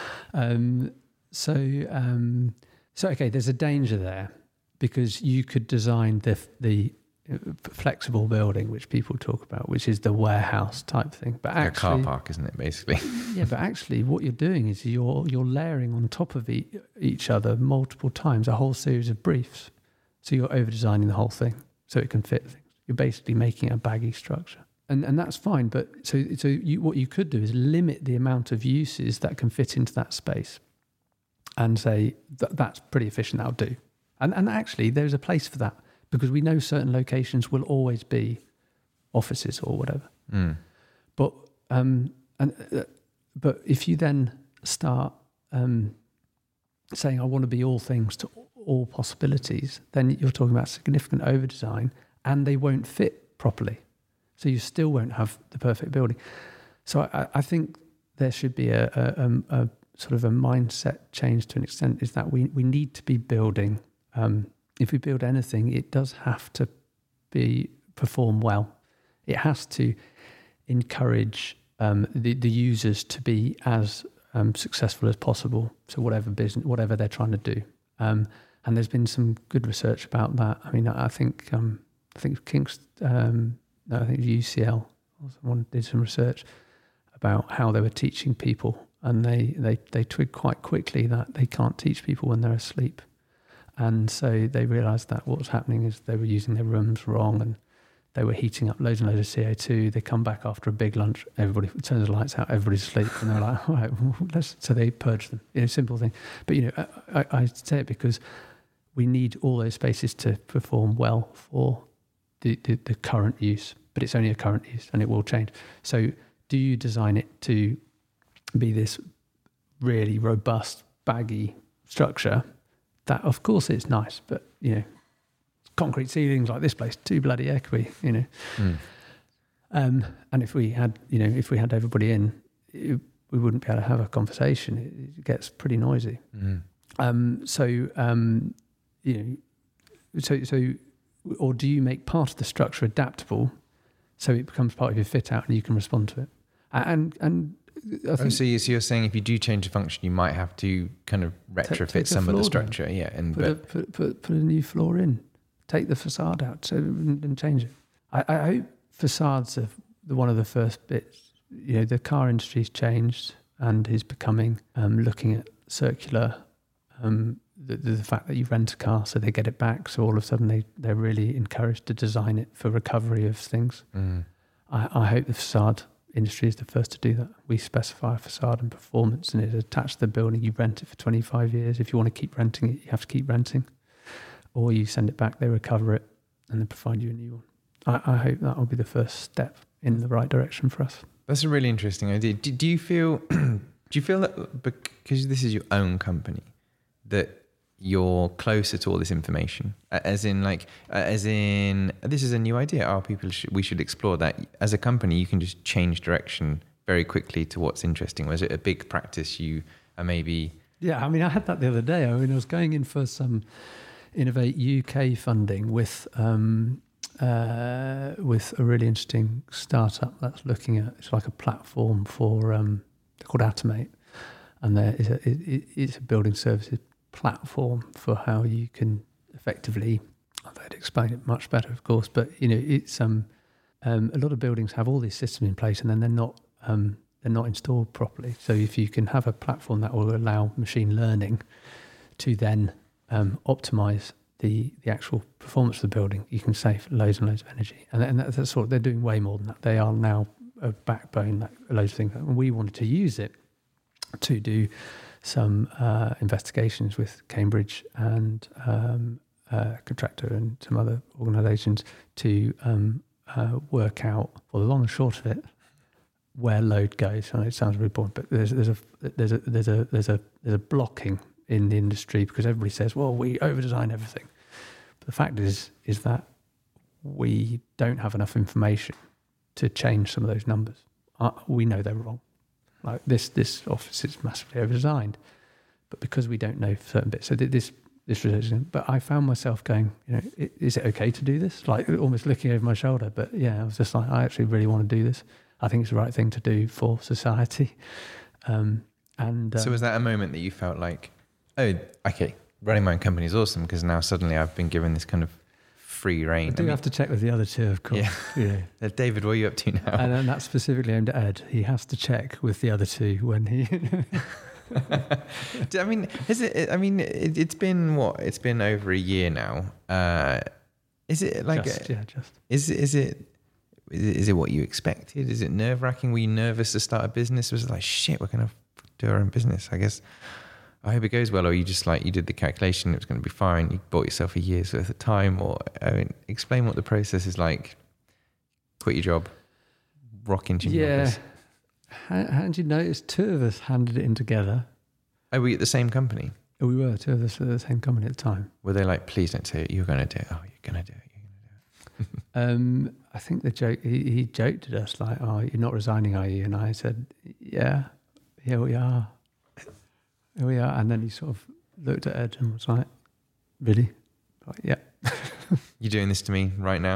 So okay, there's a danger there, because you could design the flexible building, which people talk about, which is the warehouse type thing. But Like actually, a car park, isn't it, basically? yeah, but actually what you're doing is you're layering on top of each other multiple times a whole series of briefs. So you're over-designing the whole thing so it can fit things. You're basically making a baggy structure. And that's fine, but what you could do is limit the amount of uses that can fit into that space and say that's pretty efficient, that'll do. And actually there's a place for that, because we know certain locations will always be offices or whatever. Mm. But if you then start saying I want to be all things to all possibilities, then you're talking about significant over-design, and they won't fit properly. So you still won't have the perfect building. So I think there should be a sort of a mindset change to an extent, is that we need to be building. If we build anything, it does have to perform well. It has to encourage the users to be as successful as possible. So whatever they're trying to do. And there's been some good research about that. I mean, I think UCL or someone did some research about how they were teaching people, and they twigged quite quickly that they can't teach people when they're asleep. And so they realised that what was happening is they were using their rooms wrong, and they were heating up loads and loads of CO2. They come back after a big lunch, everybody turns the lights out, everybody's asleep, and they're like, all right, well, so they purge them. Simple thing. But I say it because we need all those spaces to perform well for the current use, but it's only a current use and it will change. So do you design it to be this really robust, baggy structure? That, of course, it's nice, but, concrete ceilings like this place, too bloody echoey, Mm. And if we had everybody in, we wouldn't be able to have a conversation. It gets pretty noisy. Mm. Or do you make part of the structure adaptable so it becomes part of your fit out and you can respond to it? And I think so you're saying if you do change the function, you might have to kind of retrofit some of the structure, down. Yeah, and put a new floor in, take the facade out, and change it. I hope facades are one of the first bits. The car industry's changed and is becoming looking at circular. The fact that you rent a car, so they get it back, so all of a sudden they're really encouraged to design it for recovery of things. Mm. I hope the facade industry is the first to do that. We specify a facade and performance, and it's attached to the building. You rent it for 25 years. If you want to keep renting it, you have to keep renting. Or you send it back, they recover it, and then provide you a new one. I hope that will be the first step in the right direction for us. That's a really interesting idea. Do you feel that because this is your own company, that you're closer to all this information, as in this is a new idea. We should explore that. As a company, you can just change direction very quickly to what's interesting. Was it a big practice you are maybe? Yeah, I mean, I had that the other day. I was going in for some Innovate UK funding with a really interesting startup that's looking at, it's like a platform for they're called Atomate, and it's a building services platform for how you can effectively, they'd explain it much better, of course, but it's a lot of buildings have all these systems in place and then they're not installed properly. So if you can have a platform that will allow machine learning to then optimize the actual performance of the building, you can save loads and loads of energy. And that's they're doing way more than that. They are now a backbone, like loads of things. And we wanted to use it to do some investigations with Cambridge and Contractor and some other organisations to work out, well, the long and short of it, where load goes. I know it sounds really boring, but there's a blocking in the industry because everybody says, well, we over-design everything. But the fact is that we don't have enough information to change some of those numbers. We know they're wrong. Like this office is massively over-designed, but because we don't know certain bits, so this research. But I found myself going, is it okay to do this? Like almost looking over my shoulder. But yeah, I was just like, I actually really want to do this. I think it's the right thing to do for society. So was that a moment that you felt like, oh, okay, running my own company is awesome because now suddenly I've been given this kind of free reign. I do have to check with the other two, of course. Yeah. David, what are you up to now? And then that's specifically aimed at Ed. He has to check with the other two when he... I mean, it's been what? It's been over a year now. Is it like... Is it what you expected? Is it nerve-wracking? Were you nervous to start a business? Was it like, shit, we're going to do our own business? I guess... I hope it goes well, or you just like, you did the calculation, it was going to be fine, you bought yourself a year's worth of time, or explain what the process is like. Quit your job, rock into your office. Hadn't you noticed 2 of us handed it in together? Oh, were you at the same company? We were, 2 of us at the same company at the time. Were they like, please don't say it, you're going to do it, oh, you're going to do it. I think the joke, he joked at us like, oh, you're not resigning, are you? And I said, yeah, here we are. Here we are. And then he sort of looked at Ed and was like, really? Like, yeah. You're doing this to me right now?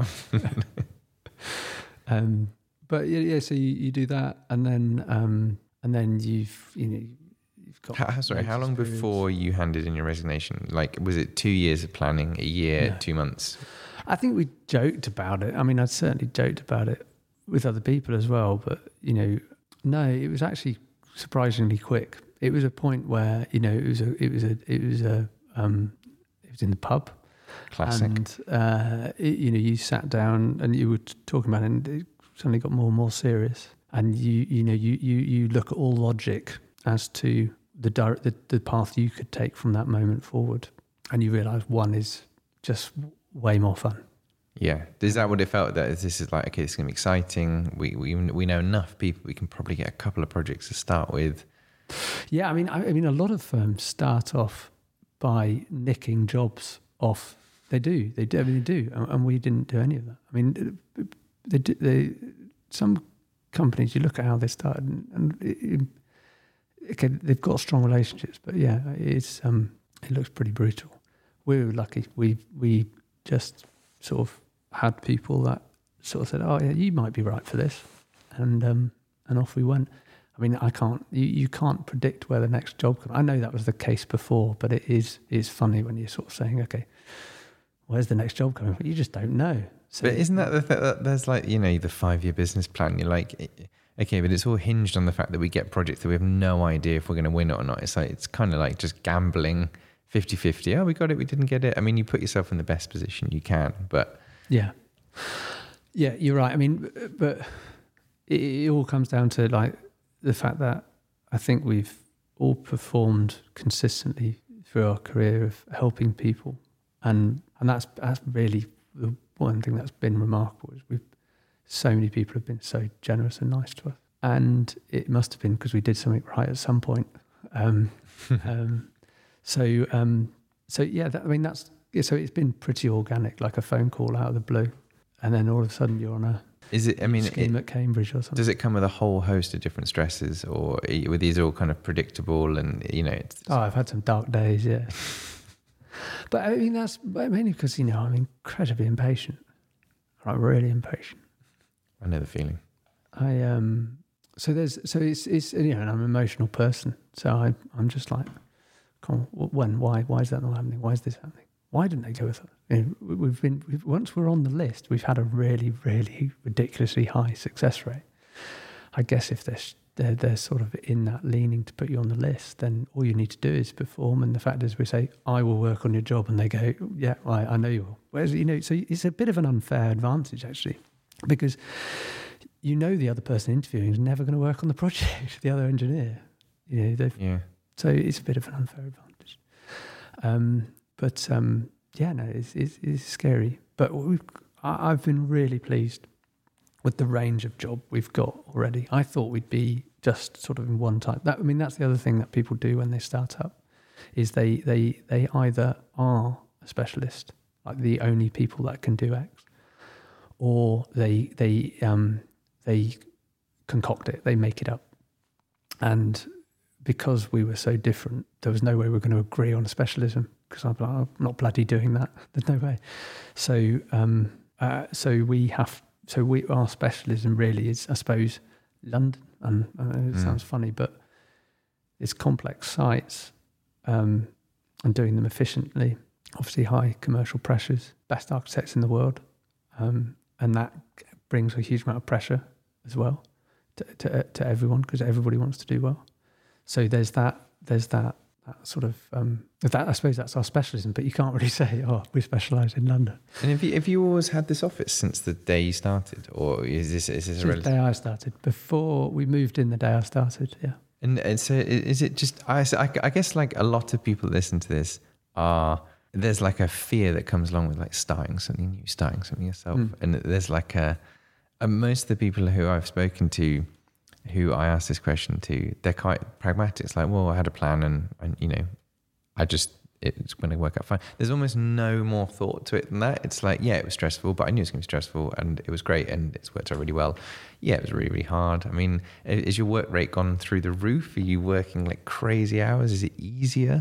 But yeah, so you do that, and then you've got... How long before you handed in your resignation? Like, was it 2 years of planning, a year, 2 months? I think we joked about it. I mean, I'd certainly joked about it with other people as well, but, no, it was actually surprisingly quick. It was a point where, it was in the pub. Classic. And, you sat down and you were talking about it, and it suddenly got more and more serious. And you look at all logic as to the path you could take from that moment forward. And you realise one is just way more fun. Yeah. Is that what it felt? That this is like, okay, this is going to be exciting. We know enough people. We can probably get a couple of projects to start with. Yeah, I mean, a lot of firms start off by nicking jobs off. They do. They do. And we didn't do any of that. I mean, some companies, you look at how they started, and okay, they've got strong relationships, but yeah, it looks pretty brutal. We were lucky. We just sort of had people that sort of said, "Oh yeah, you might be right for this," and off we went. I mean, you can't predict where the next job comes. I know that was the case before, but it's funny when you're sort of saying, okay, where's the next job coming from? You just don't know. So, but isn't that the thing? That there's like, the 5-year business plan. You're like, okay, but it's all hinged on the fact that we get projects that we have no idea if we're going to win it or not. It's like, it's kind of like just gambling 50-50. Oh, we got it, we didn't get it. I mean, you put yourself in the best position you can, but... Yeah, you're right. I mean, but it all comes down to like the fact that I think we've all performed consistently through our career of helping people. And that's really the one thing that's been remarkable is so many people have been so generous and nice to us. And it must have been because we did something right at some point. So it's been pretty organic, like a phone call out of the blue. And then all of a sudden you're on a scheme at Cambridge or something. Does it come with a whole host of different stresses, or were these all kind of predictable and, I've had some dark days, yeah. But I mean, that's mainly because, I'm incredibly impatient. Like really impatient. I know the feeling. So it's and I'm an emotional person. So I'm just like, come on, why is that not happening? Why is this happening? Why didn't they go with it? Once we're on the list, we've had a really, really ridiculously high success rate. I guess if they're sort of in that leaning to put you on the list, then all you need to do is perform. And the fact is, we say, I will work on your job, and they go, yeah, I know you will. Whereas, so it's a bit of an unfair advantage, actually, because the other person interviewing is never going to work on the project, the other engineer. So it's a bit of an unfair advantage. It's scary. But I've been really pleased with the range of job we've got already. I thought we'd be just sort of in one type. That's the other thing that people do when they start up, is they either are a specialist, like the only people that can do X, or they concoct it, they make it up. And because we were so different, there was no way we were going to agree on a specialism, because I'm not bloody doing that. There's no way. So our specialism really is, I suppose, London. And it sounds funny, but it's complex sites and doing them efficiently. obviously high commercial pressures, best architects in the world, and that brings a huge amount of pressure as well to everyone, because everybody wants to do well. So there's that sort of that, I suppose that's our specialism, but you can't really say, oh, we specialise in London. And have you always had this office since the day you started, or is this since the day I started? Before we moved in, the day I started, yeah. And so is it just? I guess like a lot of people listen to this there's like a fear that comes along with like starting something new, starting something yourself, and there's like most of the people who I've spoken to, who I asked this question to, they're quite pragmatic. It's like, well, I had a plan, and you know, it's going to work out fine. There's almost no more thought to it than that. It's like, yeah, it was stressful, but I knew it was going to be stressful, and it was great, and it's worked out really well. Yeah, it was really, really hard. I mean, is your work rate gone through the roof? Are you working like crazy hours? Is it easier?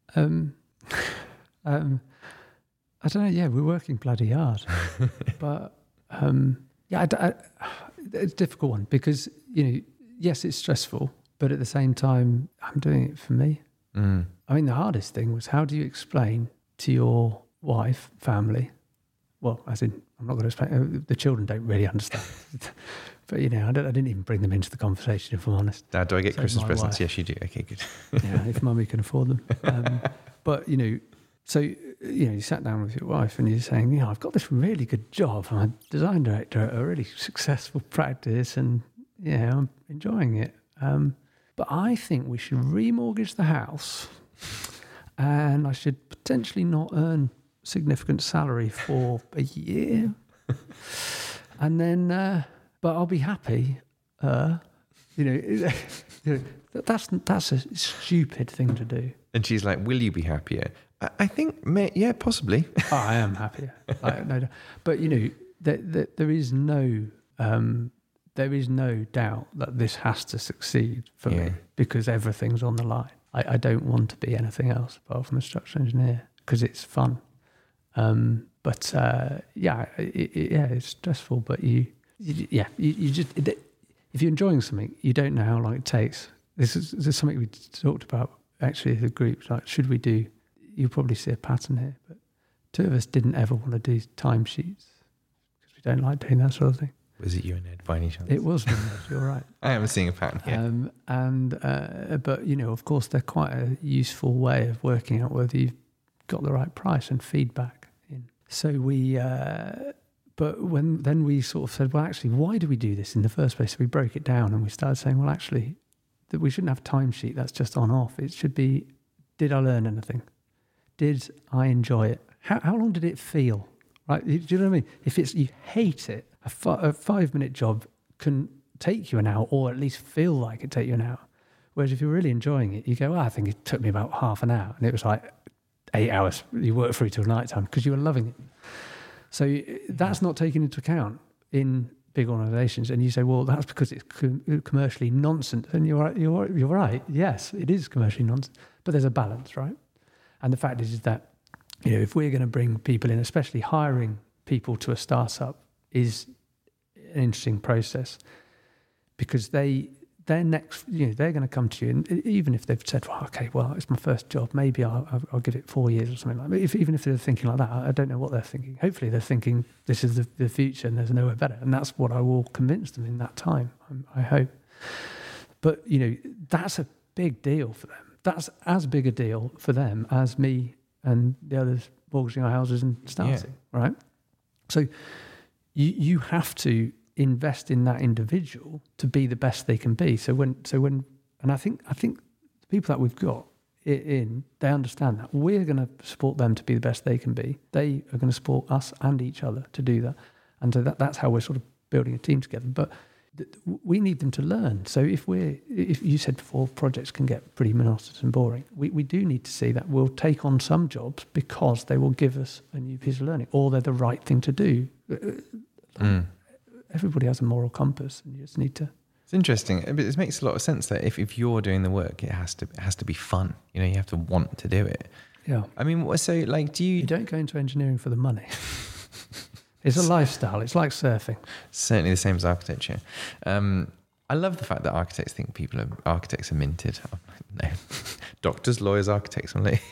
I don't know. Yeah, we're working bloody hard, but it's a difficult one, because, you know, yes, it's stressful, but at the same time, I'm doing it for me. I mean, the hardest thing was, how do you explain to your wife, family? Well, as in, I'm not going to explain. The children don't really understand, but you know, I didn't even bring them into the conversation, if I'm honest. Dad, do I get Christmas presents? Wife. Yes, you do. Okay, good. Yeah, if Mummy can afford them. But you know, so you know, you sat down with your wife and you're saying, you know, I've got this really good job. I'm a design director at a really successful practice, and yeah, I'm enjoying it. But I think we should remortgage the house, and I should potentially not earn significant salary for a year, and then, but I'll be happy. You know, that's a stupid thing to do. And she's like, "Will you be happier?" I think, yeah, possibly. Oh, I am happier. No, but you know, there is no doubt that this has to succeed for me, because everything's on the line. I don't want to be anything else apart from a structural engineer, because it's fun. But it's stressful. But you just, if you're enjoying something, you don't know how long it takes. This is something we talked about actually as a group. Like, should we do? You'll probably see a pattern here, but two of us didn't ever want to do timesheets because we don't like doing that sort of thing. Was it you and Ed by any chance? It was me, Ed, you're right. I am seeing a pattern here. But you know, of course, they're quite a useful way of working out whether you've got the right price and feedback in. So but then we sort of said, well, actually, why do we do this in the first place? So we broke it down and we started saying, well, actually, that we shouldn't have a timesheet that's just on off. It should be, did I learn anything? Did I enjoy it? How long did it feel? Right? Do you know what I mean? If you hate it, a 5-minute job can take you an hour, or at least feel like it take you an hour. Whereas if you're really enjoying it, you go, I think it took me about half an hour, and it was like 8 hours. You worked through till night time because you were loving it. So that's not taken into account in big organisations. And you say, well, that's because it's commercially nonsense. And you're right. Yes, it is commercially nonsense, but there's a balance, right? And the fact is that, you know, if we're going to bring people in, especially hiring people to a startup, is an interesting process, because they're next, you know, they're going to come to you, and even if they've said, well, okay, well, it's my first job, maybe I'll give it 4 years or something like that. Even if they're thinking like that, I don't know what they're thinking. Hopefully they're thinking this is the future and there's nowhere better. And that's what I will convince them in that time, I hope. But, you know, that's a big deal for them. That's as big a deal for them as me and the others mortgaging our houses and starting, right? So you have to invest in that individual to be the best they can be. So when, and I think the people that we've got in, they understand that we're going to support them to be the best they can be. They are going to support us and each other to do that. And so that's how we're sort of building a team together. But we need them to learn. So if you said before, projects can get pretty monotonous and boring, we do need to see that we'll take on some jobs because they will give us a new piece of learning, or they're the right thing to do. Everybody has a moral compass, and you just need to. It's interesting. It makes a lot of sense that if you're doing the work, it has to be fun. You know, you have to want to do it. Yeah. I mean, so like, do you? You don't go into engineering for the money. It's a lifestyle. It's like surfing. Certainly the same as architecture. I love the fact that architects think architects are minted. No, doctors, lawyers, architects. I'm like,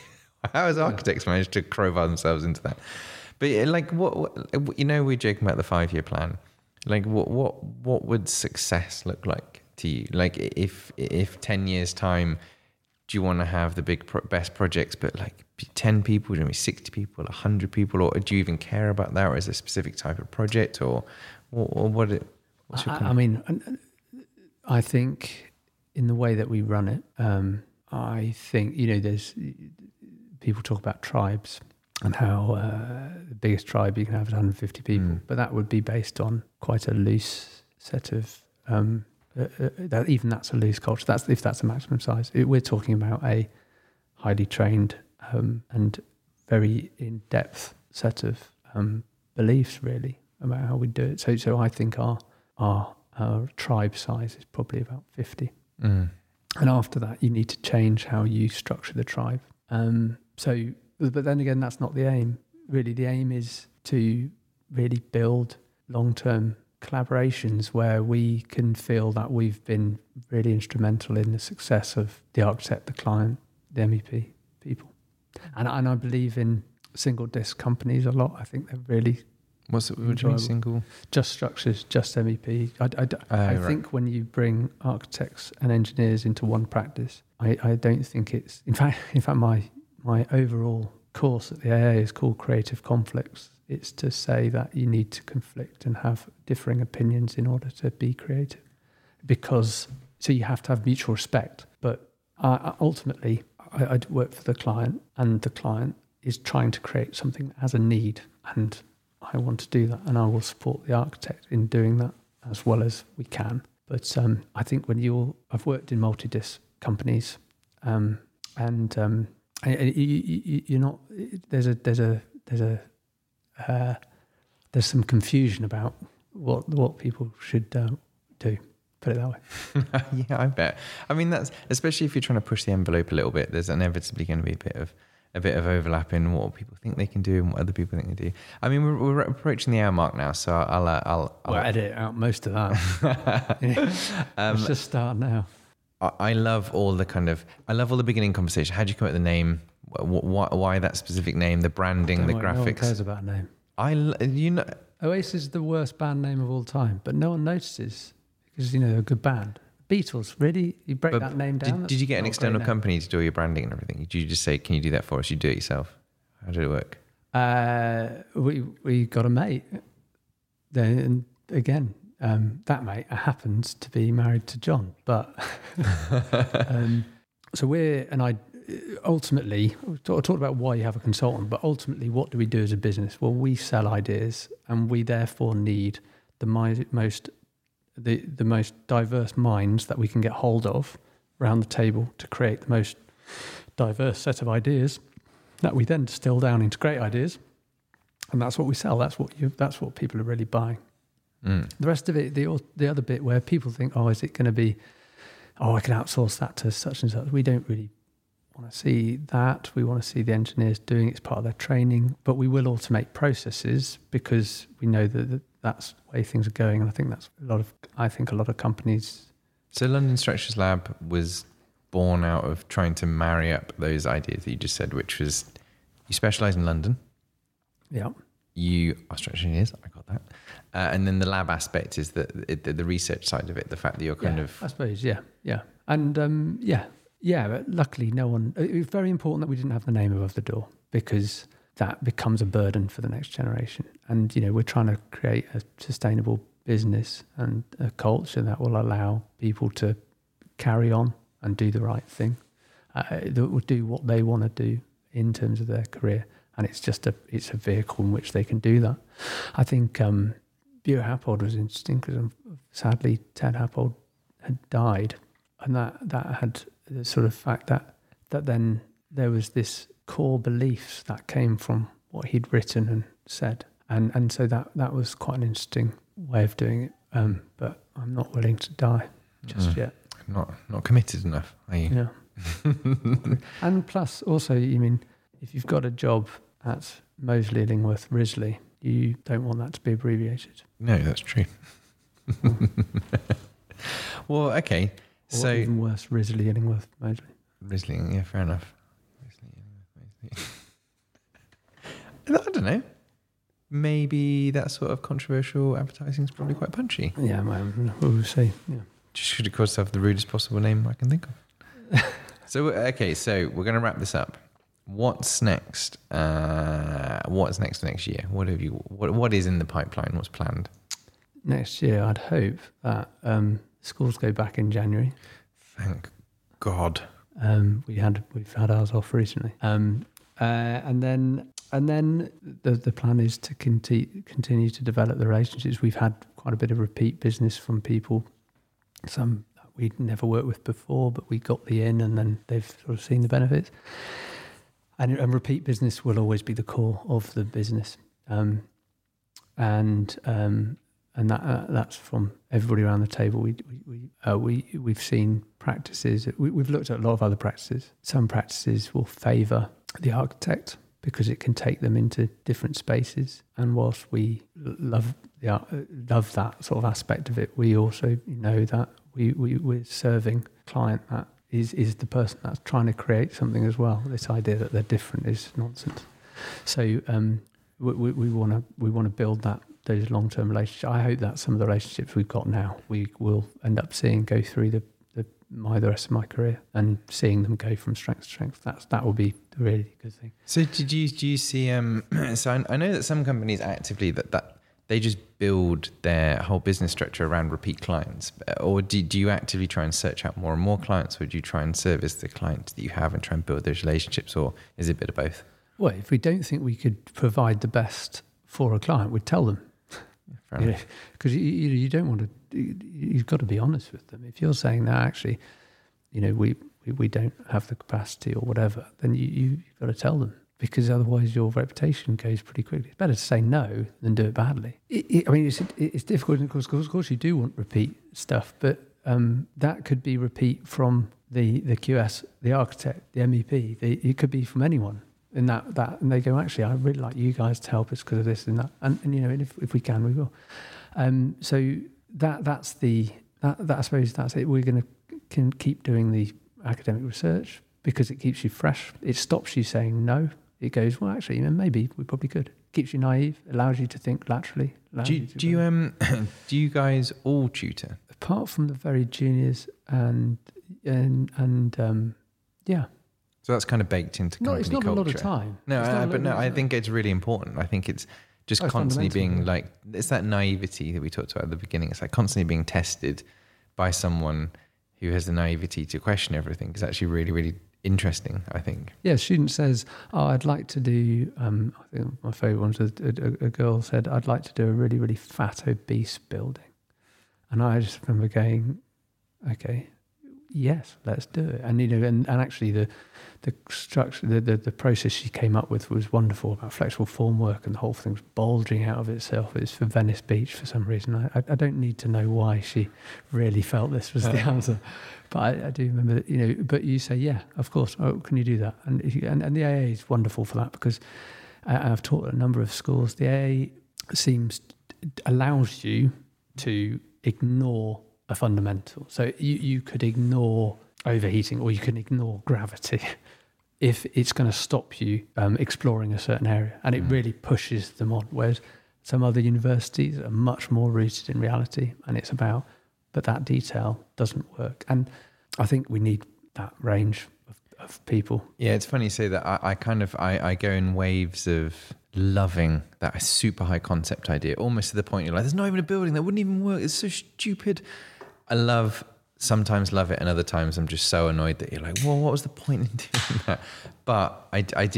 How has architects managed to crowbar themselves into that? But like, what we're joking about the 5-year plan. Like, what would success look like to you? Like, if 10 years time, do you want to have the best projects, but like 10 people, do you want 60 people, 100 people, or do you even care about that, or is it a specific type of project, or what? What's your I mean, I think in the way that we run it, I think there's people talk about tribes and how the biggest tribe you can have is 150 people, but that would be based on quite a loose set of. That's a loose culture. That's if that's the maximum size. We're talking about a highly trained and very in-depth set of beliefs, really, about how we do it. So I think our tribe size is probably about 50, and after that, you need to change how you structure the tribe. But then again, that's not the aim. Really, the aim is to really build long-term collaborations where we can feel that we've been really instrumental in the success of the architect, the client, the MEP people. And I believe in single disc companies a lot. I think they're really what do you mean single? Just structures, just MEP. I think when you bring architects and engineers into one practice, I don't think it's... In fact, my overall course at the AA is called Creative Conflicts. It's to say that you need to conflict and have differing opinions in order to be creative. So you have to have mutual respect. But ultimately, I work for the client, and the client is trying to create something that has a need, and I want to do that, and I will support the architect in doing that as well as we can. But I think I've worked in multi-disc companies, and you're not. There's some confusion about what people should do. Put it that way. Yeah, I bet. I mean, that's especially if you're trying to push the envelope a little bit. There's inevitably going to be a bit of overlap in what people think they can do and what other people think they do. I mean, we're approaching the hour mark now, so I'll edit out most of that. Let's just start now. I love all the beginning conversation. How do you come up with the name? Why that specific name? The branding, the graphics. No one cares about a name. Oasis is the worst band name of all time, but no one notices because they're a good band. Beatles, really? You break that name down? Did you get an external company to do all your branding and everything? Did you just say, "Can you do that for us?" You do it yourself. How did it work? We got a mate. Then again. That mate happens to be married to John, but so I ultimately talked about why you have a consultant, but ultimately, what do we do as a business? Well, we sell ideas, and we therefore need the most diverse minds that we can get hold of around the table to create the most diverse set of ideas that we then distill down into great ideas, and that's what we sell. That's what people are really buying. The rest of it, the other bit where people think, is it going to be, I can outsource that to such and such. We don't really want to see that. We want to see the engineers doing it as part of their training, but we will automate processes because we know that that's the way things are going. And I think that's a lot of companies. So London Structures Lab was born out of trying to marry up those ideas that you just said, which was you specialise in London. Yeah. You are structural engineers, I got that. And then the lab aspect is the research side of it, the fact that you're kind of... I suppose, yeah. And but luckily no one... It was very important that we didn't have the name above the door because that becomes a burden for the next generation. And, we're trying to create a sustainable business and a culture that will allow people to carry on and do the right thing, that will do what they want to do in terms of their career. And it's a vehicle in which they can do that. I think Buro Happold was interesting because sadly Ted Happold had died, and that had the sort of fact that then there was this core beliefs that came from what he'd written and said, and so that was quite an interesting way of doing it. But I'm not willing to die just yet. Not committed enough, are you? Yeah. And plus, also, if you've got a job at Moseley, Illingworth, Risley, you don't want that to be abbreviated. No, that's true. Well, okay. Or even worse, Risley, Illingworth, Moseley. Risley, yeah, fair enough. I don't know. Maybe that sort of controversial advertising is probably quite punchy. Yeah, we'll see. Yeah. Just should of course have the rudest possible name I can think of. So we're going to wrap this up. What's next? What's next for next year? What is in the pipeline? What's planned? Next year, I'd hope that schools go back in January. Thank God. We've had ours off recently, and then the plan is to continue to develop the relationships. We've had quite a bit of repeat business from people, some that we'd never worked with before, but we got the in, and then they've sort of seen the benefits. And repeat business will always be the core of the business, and that's from everybody around the table. We've seen practices. We've looked at a lot of other practices. Some practices will favour the architect because it can take them into different spaces. And whilst we love that sort of aspect of it, we also know that we're serving a client that is the person that's trying to create something as well. This idea that they're different is nonsense. So we want to build those long-term relationships. I hope that some of the relationships we've got now, we will end up seeing go through the rest of my career, and seeing them go from strength to strength. That will be a really good thing. So do you see? So I know that some companies actively that they just build their whole business structure around repeat clients, or do you actively try and search out more and more clients, or do you try and service the clients that you have and try and build those relationships, or is it a bit of both? Well, if we don't think we could provide the best for a client, we'd tell them. Because you don't want to. You've got to be honest with them. If you're saying that actually, we don't have the capacity or whatever, then you've got to tell them, because otherwise your reputation goes pretty quickly. It's better to say no than do it badly. It's difficult, and of course you do want repeat stuff, but that could be repeat from the QS, the architect, the MEP. It could be from anyone. In that, and they go, actually, I really like you guys to help us because of this and that, and if we can, we will. So that's I suppose that's it. We're going to keep doing the academic research because it keeps you fresh. It stops you saying no. It goes, well, actually, maybe we probably could. Keeps you naive, allows you to think laterally. Do you guys all tutor? Apart from the very juniors and yeah. So that's kind of baked into company culture. It's not a lot of time. I think it's really important. I think it's just constantly being like, it's that naivety that we talked about at the beginning. It's like constantly being tested by someone who has the naivety to question everything. It's actually really, really interesting, I think. Yeah, a student says, I'd like to do, I think my favourite one was a girl said, I'd like to do a really, really fat, obese building. And I just remember going, okay, yes, let's do it. And and actually the structure, the process she came up with was wonderful about flexible formwork, and the whole thing was bulging out of itself. It's for Venice Beach for some reason. I don't need to know why she really felt this was the answer, but I do remember that, but you say, yeah, of course. Oh, can you do that? And the AA is wonderful for that, because I've taught at a number of schools. The AA allows you to ignore a fundamental. So you could ignore overheating, or you can ignore gravity if it's going to stop you exploring a certain area, and it really pushes them on. Whereas some other universities are much more rooted in reality, and it's about, but that detail doesn't work. And I think we need that range of people. Yeah, it's funny you say that. I go in waves of loving that super high concept idea, almost to the point you're like, there's not even a building that wouldn't even work. It's so stupid. I sometimes love it, and other times I'm just so annoyed that you're like, well, what was the point in doing that? But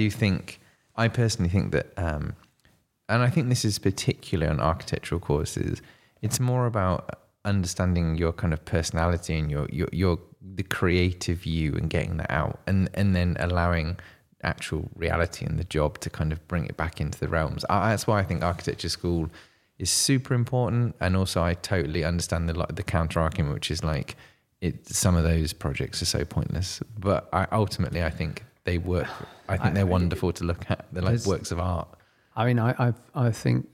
I personally think that, and I think this is particular on architectural courses, it's more about understanding your kind of personality and the creative you, and getting that out, and then allowing actual reality in the job to kind of bring it back into the realms. That's why I think architecture school is super important. And also I totally understand the counter argument, which is like, some of those projects are so pointless, but ultimately I think they work. I think they're wonderful to look at. They're like works of art. I mean, I think,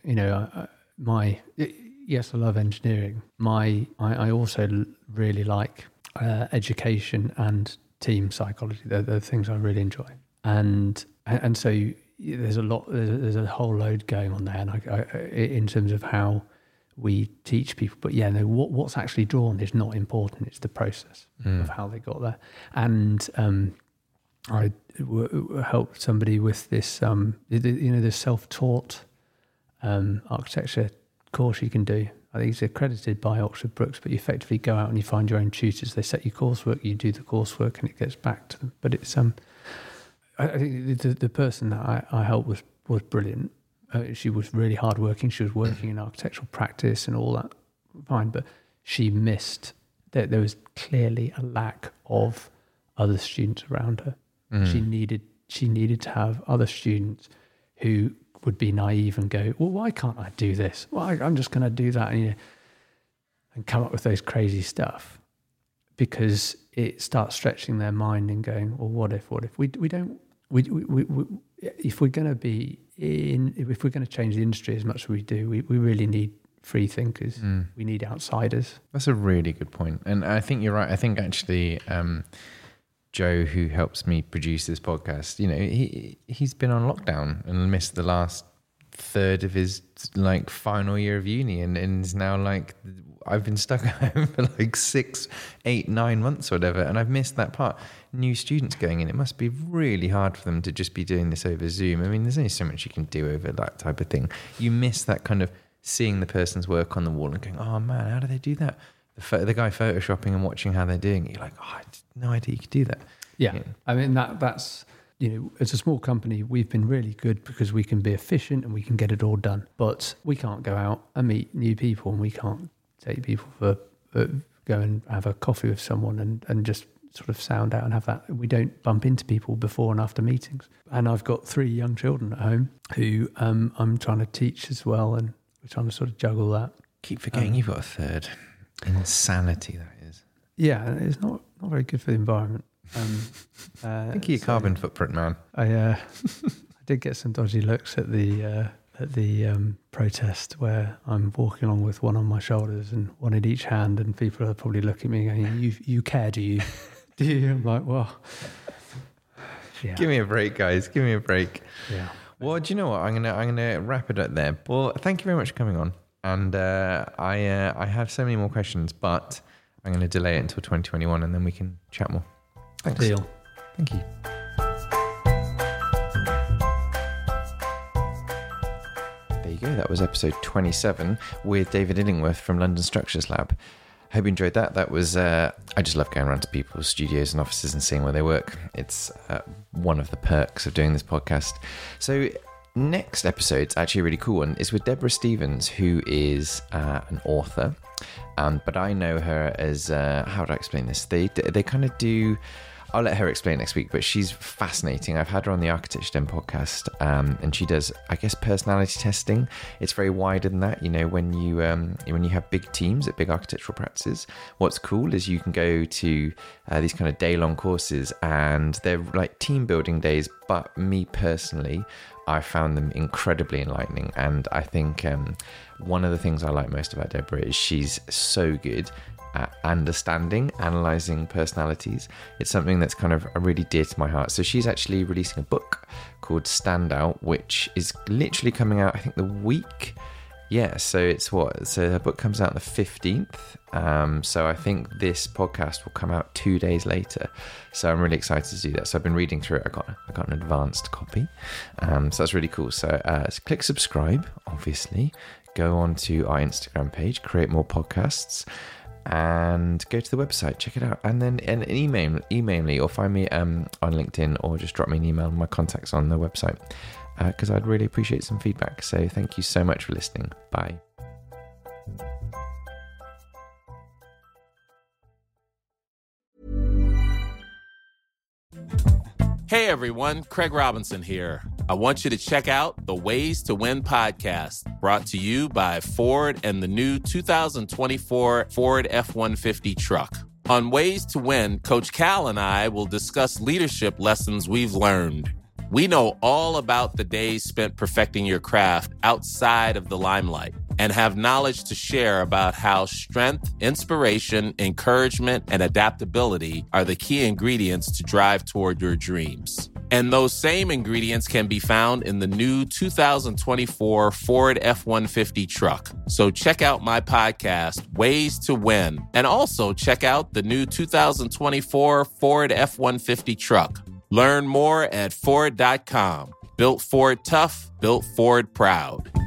yes, I love engineering. I also really like education and team psychology. They're the things I really enjoy. And so there's a whole load going on there, and in terms of how we teach people. But what's actually drawn is not important. It's the process of how they got there. And I helped somebody with this, this self-taught architecture course you can do. I think it's accredited by Oxford Brookes, but you effectively go out and you find your own tutors. They set you coursework, you do the coursework, and it gets back to them. But it's I think the person that I helped was brilliant. She was really hardworking. She was working in architectural practice and all that, fine. But she missed that there was clearly a lack of other students around her. She needed to have other students who would be naive and go, well, why can't I do this? Well, I'm just going to do that, and come up with those crazy stuff, because it starts stretching their mind and going, well, what if we don't, if we're going to change the industry as much as we do, we really need free thinkers. We need outsiders. That's a really good point. And I think you're right. I think actually, Joe, who helps me produce this podcast, he's been on lockdown and missed the last third of his final year of uni, and is now I've been stuck at home for 6, 8, 9 months or whatever, and I've missed that part. New students going in, it must be really hard for them to just be doing this over Zoom. I mean, there's only so much you can do over that type of thing. You miss that kind of seeing the person's work on the wall and going, oh man, how do they do that? The guy photoshopping and watching how they're doing it, you're like, oh, I had no idea you could do that. Yeah. I mean, that's, as a small company, we've been really good because we can be efficient and we can get it all done. But we can't go out and meet new people, and we can't take people for go and have a coffee with someone and just sort of sound out and have that. We don't bump into people before and after meetings. And I've got 3 young children at home who I'm trying to teach as well, and we're trying to sort of juggle that. Keep forgetting you've got a third. Insanity, that is. Yeah, it's not very good for the environment. Think of your carbon footprint, man. I did get some dodgy looks at the protest where I'm walking along with one on my shoulders and one in each hand, and people are probably looking at me going, you care, do you? Do you? I'm like, well, yeah. Give me a break, guys. Give me a break. Yeah. Well, do you know what? I'm gonna wrap it up there. Well, thank you very much for coming on. And I have so many more questions, but I'm going to delay it until 2021, and then we can chat more. Thanks. Deal. Thank you. There you go. That was episode 27 with David Illingworth from London Structures Lab. Hope you enjoyed that. That was, I just love going around to people's studios and offices and seeing where they work. It's one of the perks of doing this podcast. So next episode's actually a really cool one. It's with Deborah Stevens, who is an author. But I know her as, how do I explain this? They kind of do, I'll let her explain next week, but she's fascinating. I've had her on the Architecture Den podcast, and she does, I guess, personality testing. It's very wider than that. When you have big teams at big architectural practices, what's cool is you can go to these kind of day-long courses, and they're like team building days. But me personally, I found them incredibly enlightening. And I think one of the things I like most about Deborah is she's so good at understanding, analysing personalities. It's something that's kind of really dear to my heart. So she's actually releasing a book called Stand Out, which is literally coming out, I think, the week. Yeah, so her book comes out on the 15th. So I think this podcast will come out 2 days later. So I'm really excited to do that. So I've been reading through it. I got an advanced copy. So that's really cool. So click subscribe, obviously. Go on to our Instagram page, Create More Podcasts, and go to the website, check it out. And then email me or find me on LinkedIn, or just drop me an email. My contacts on the website. Because I'd really appreciate some feedback. So thank you so much for listening. Bye. Hey everyone, Craig Robinson here. I want you to check out the Ways to Win podcast, brought to you by Ford and the new 2024 Ford F-150 truck. On Ways to Win, Coach Cal and I will discuss leadership lessons we've learned. We know all about the days spent perfecting your craft outside of the limelight, and have knowledge to share about how strength, inspiration, encouragement, and adaptability are the key ingredients to drive toward your dreams. And those same ingredients can be found in the new 2024 Ford F-150 truck. So check out my podcast, Ways to Win, and also check out the new 2024 Ford F-150 truck. Learn more at Ford.com. Built Ford tough, built Ford proud.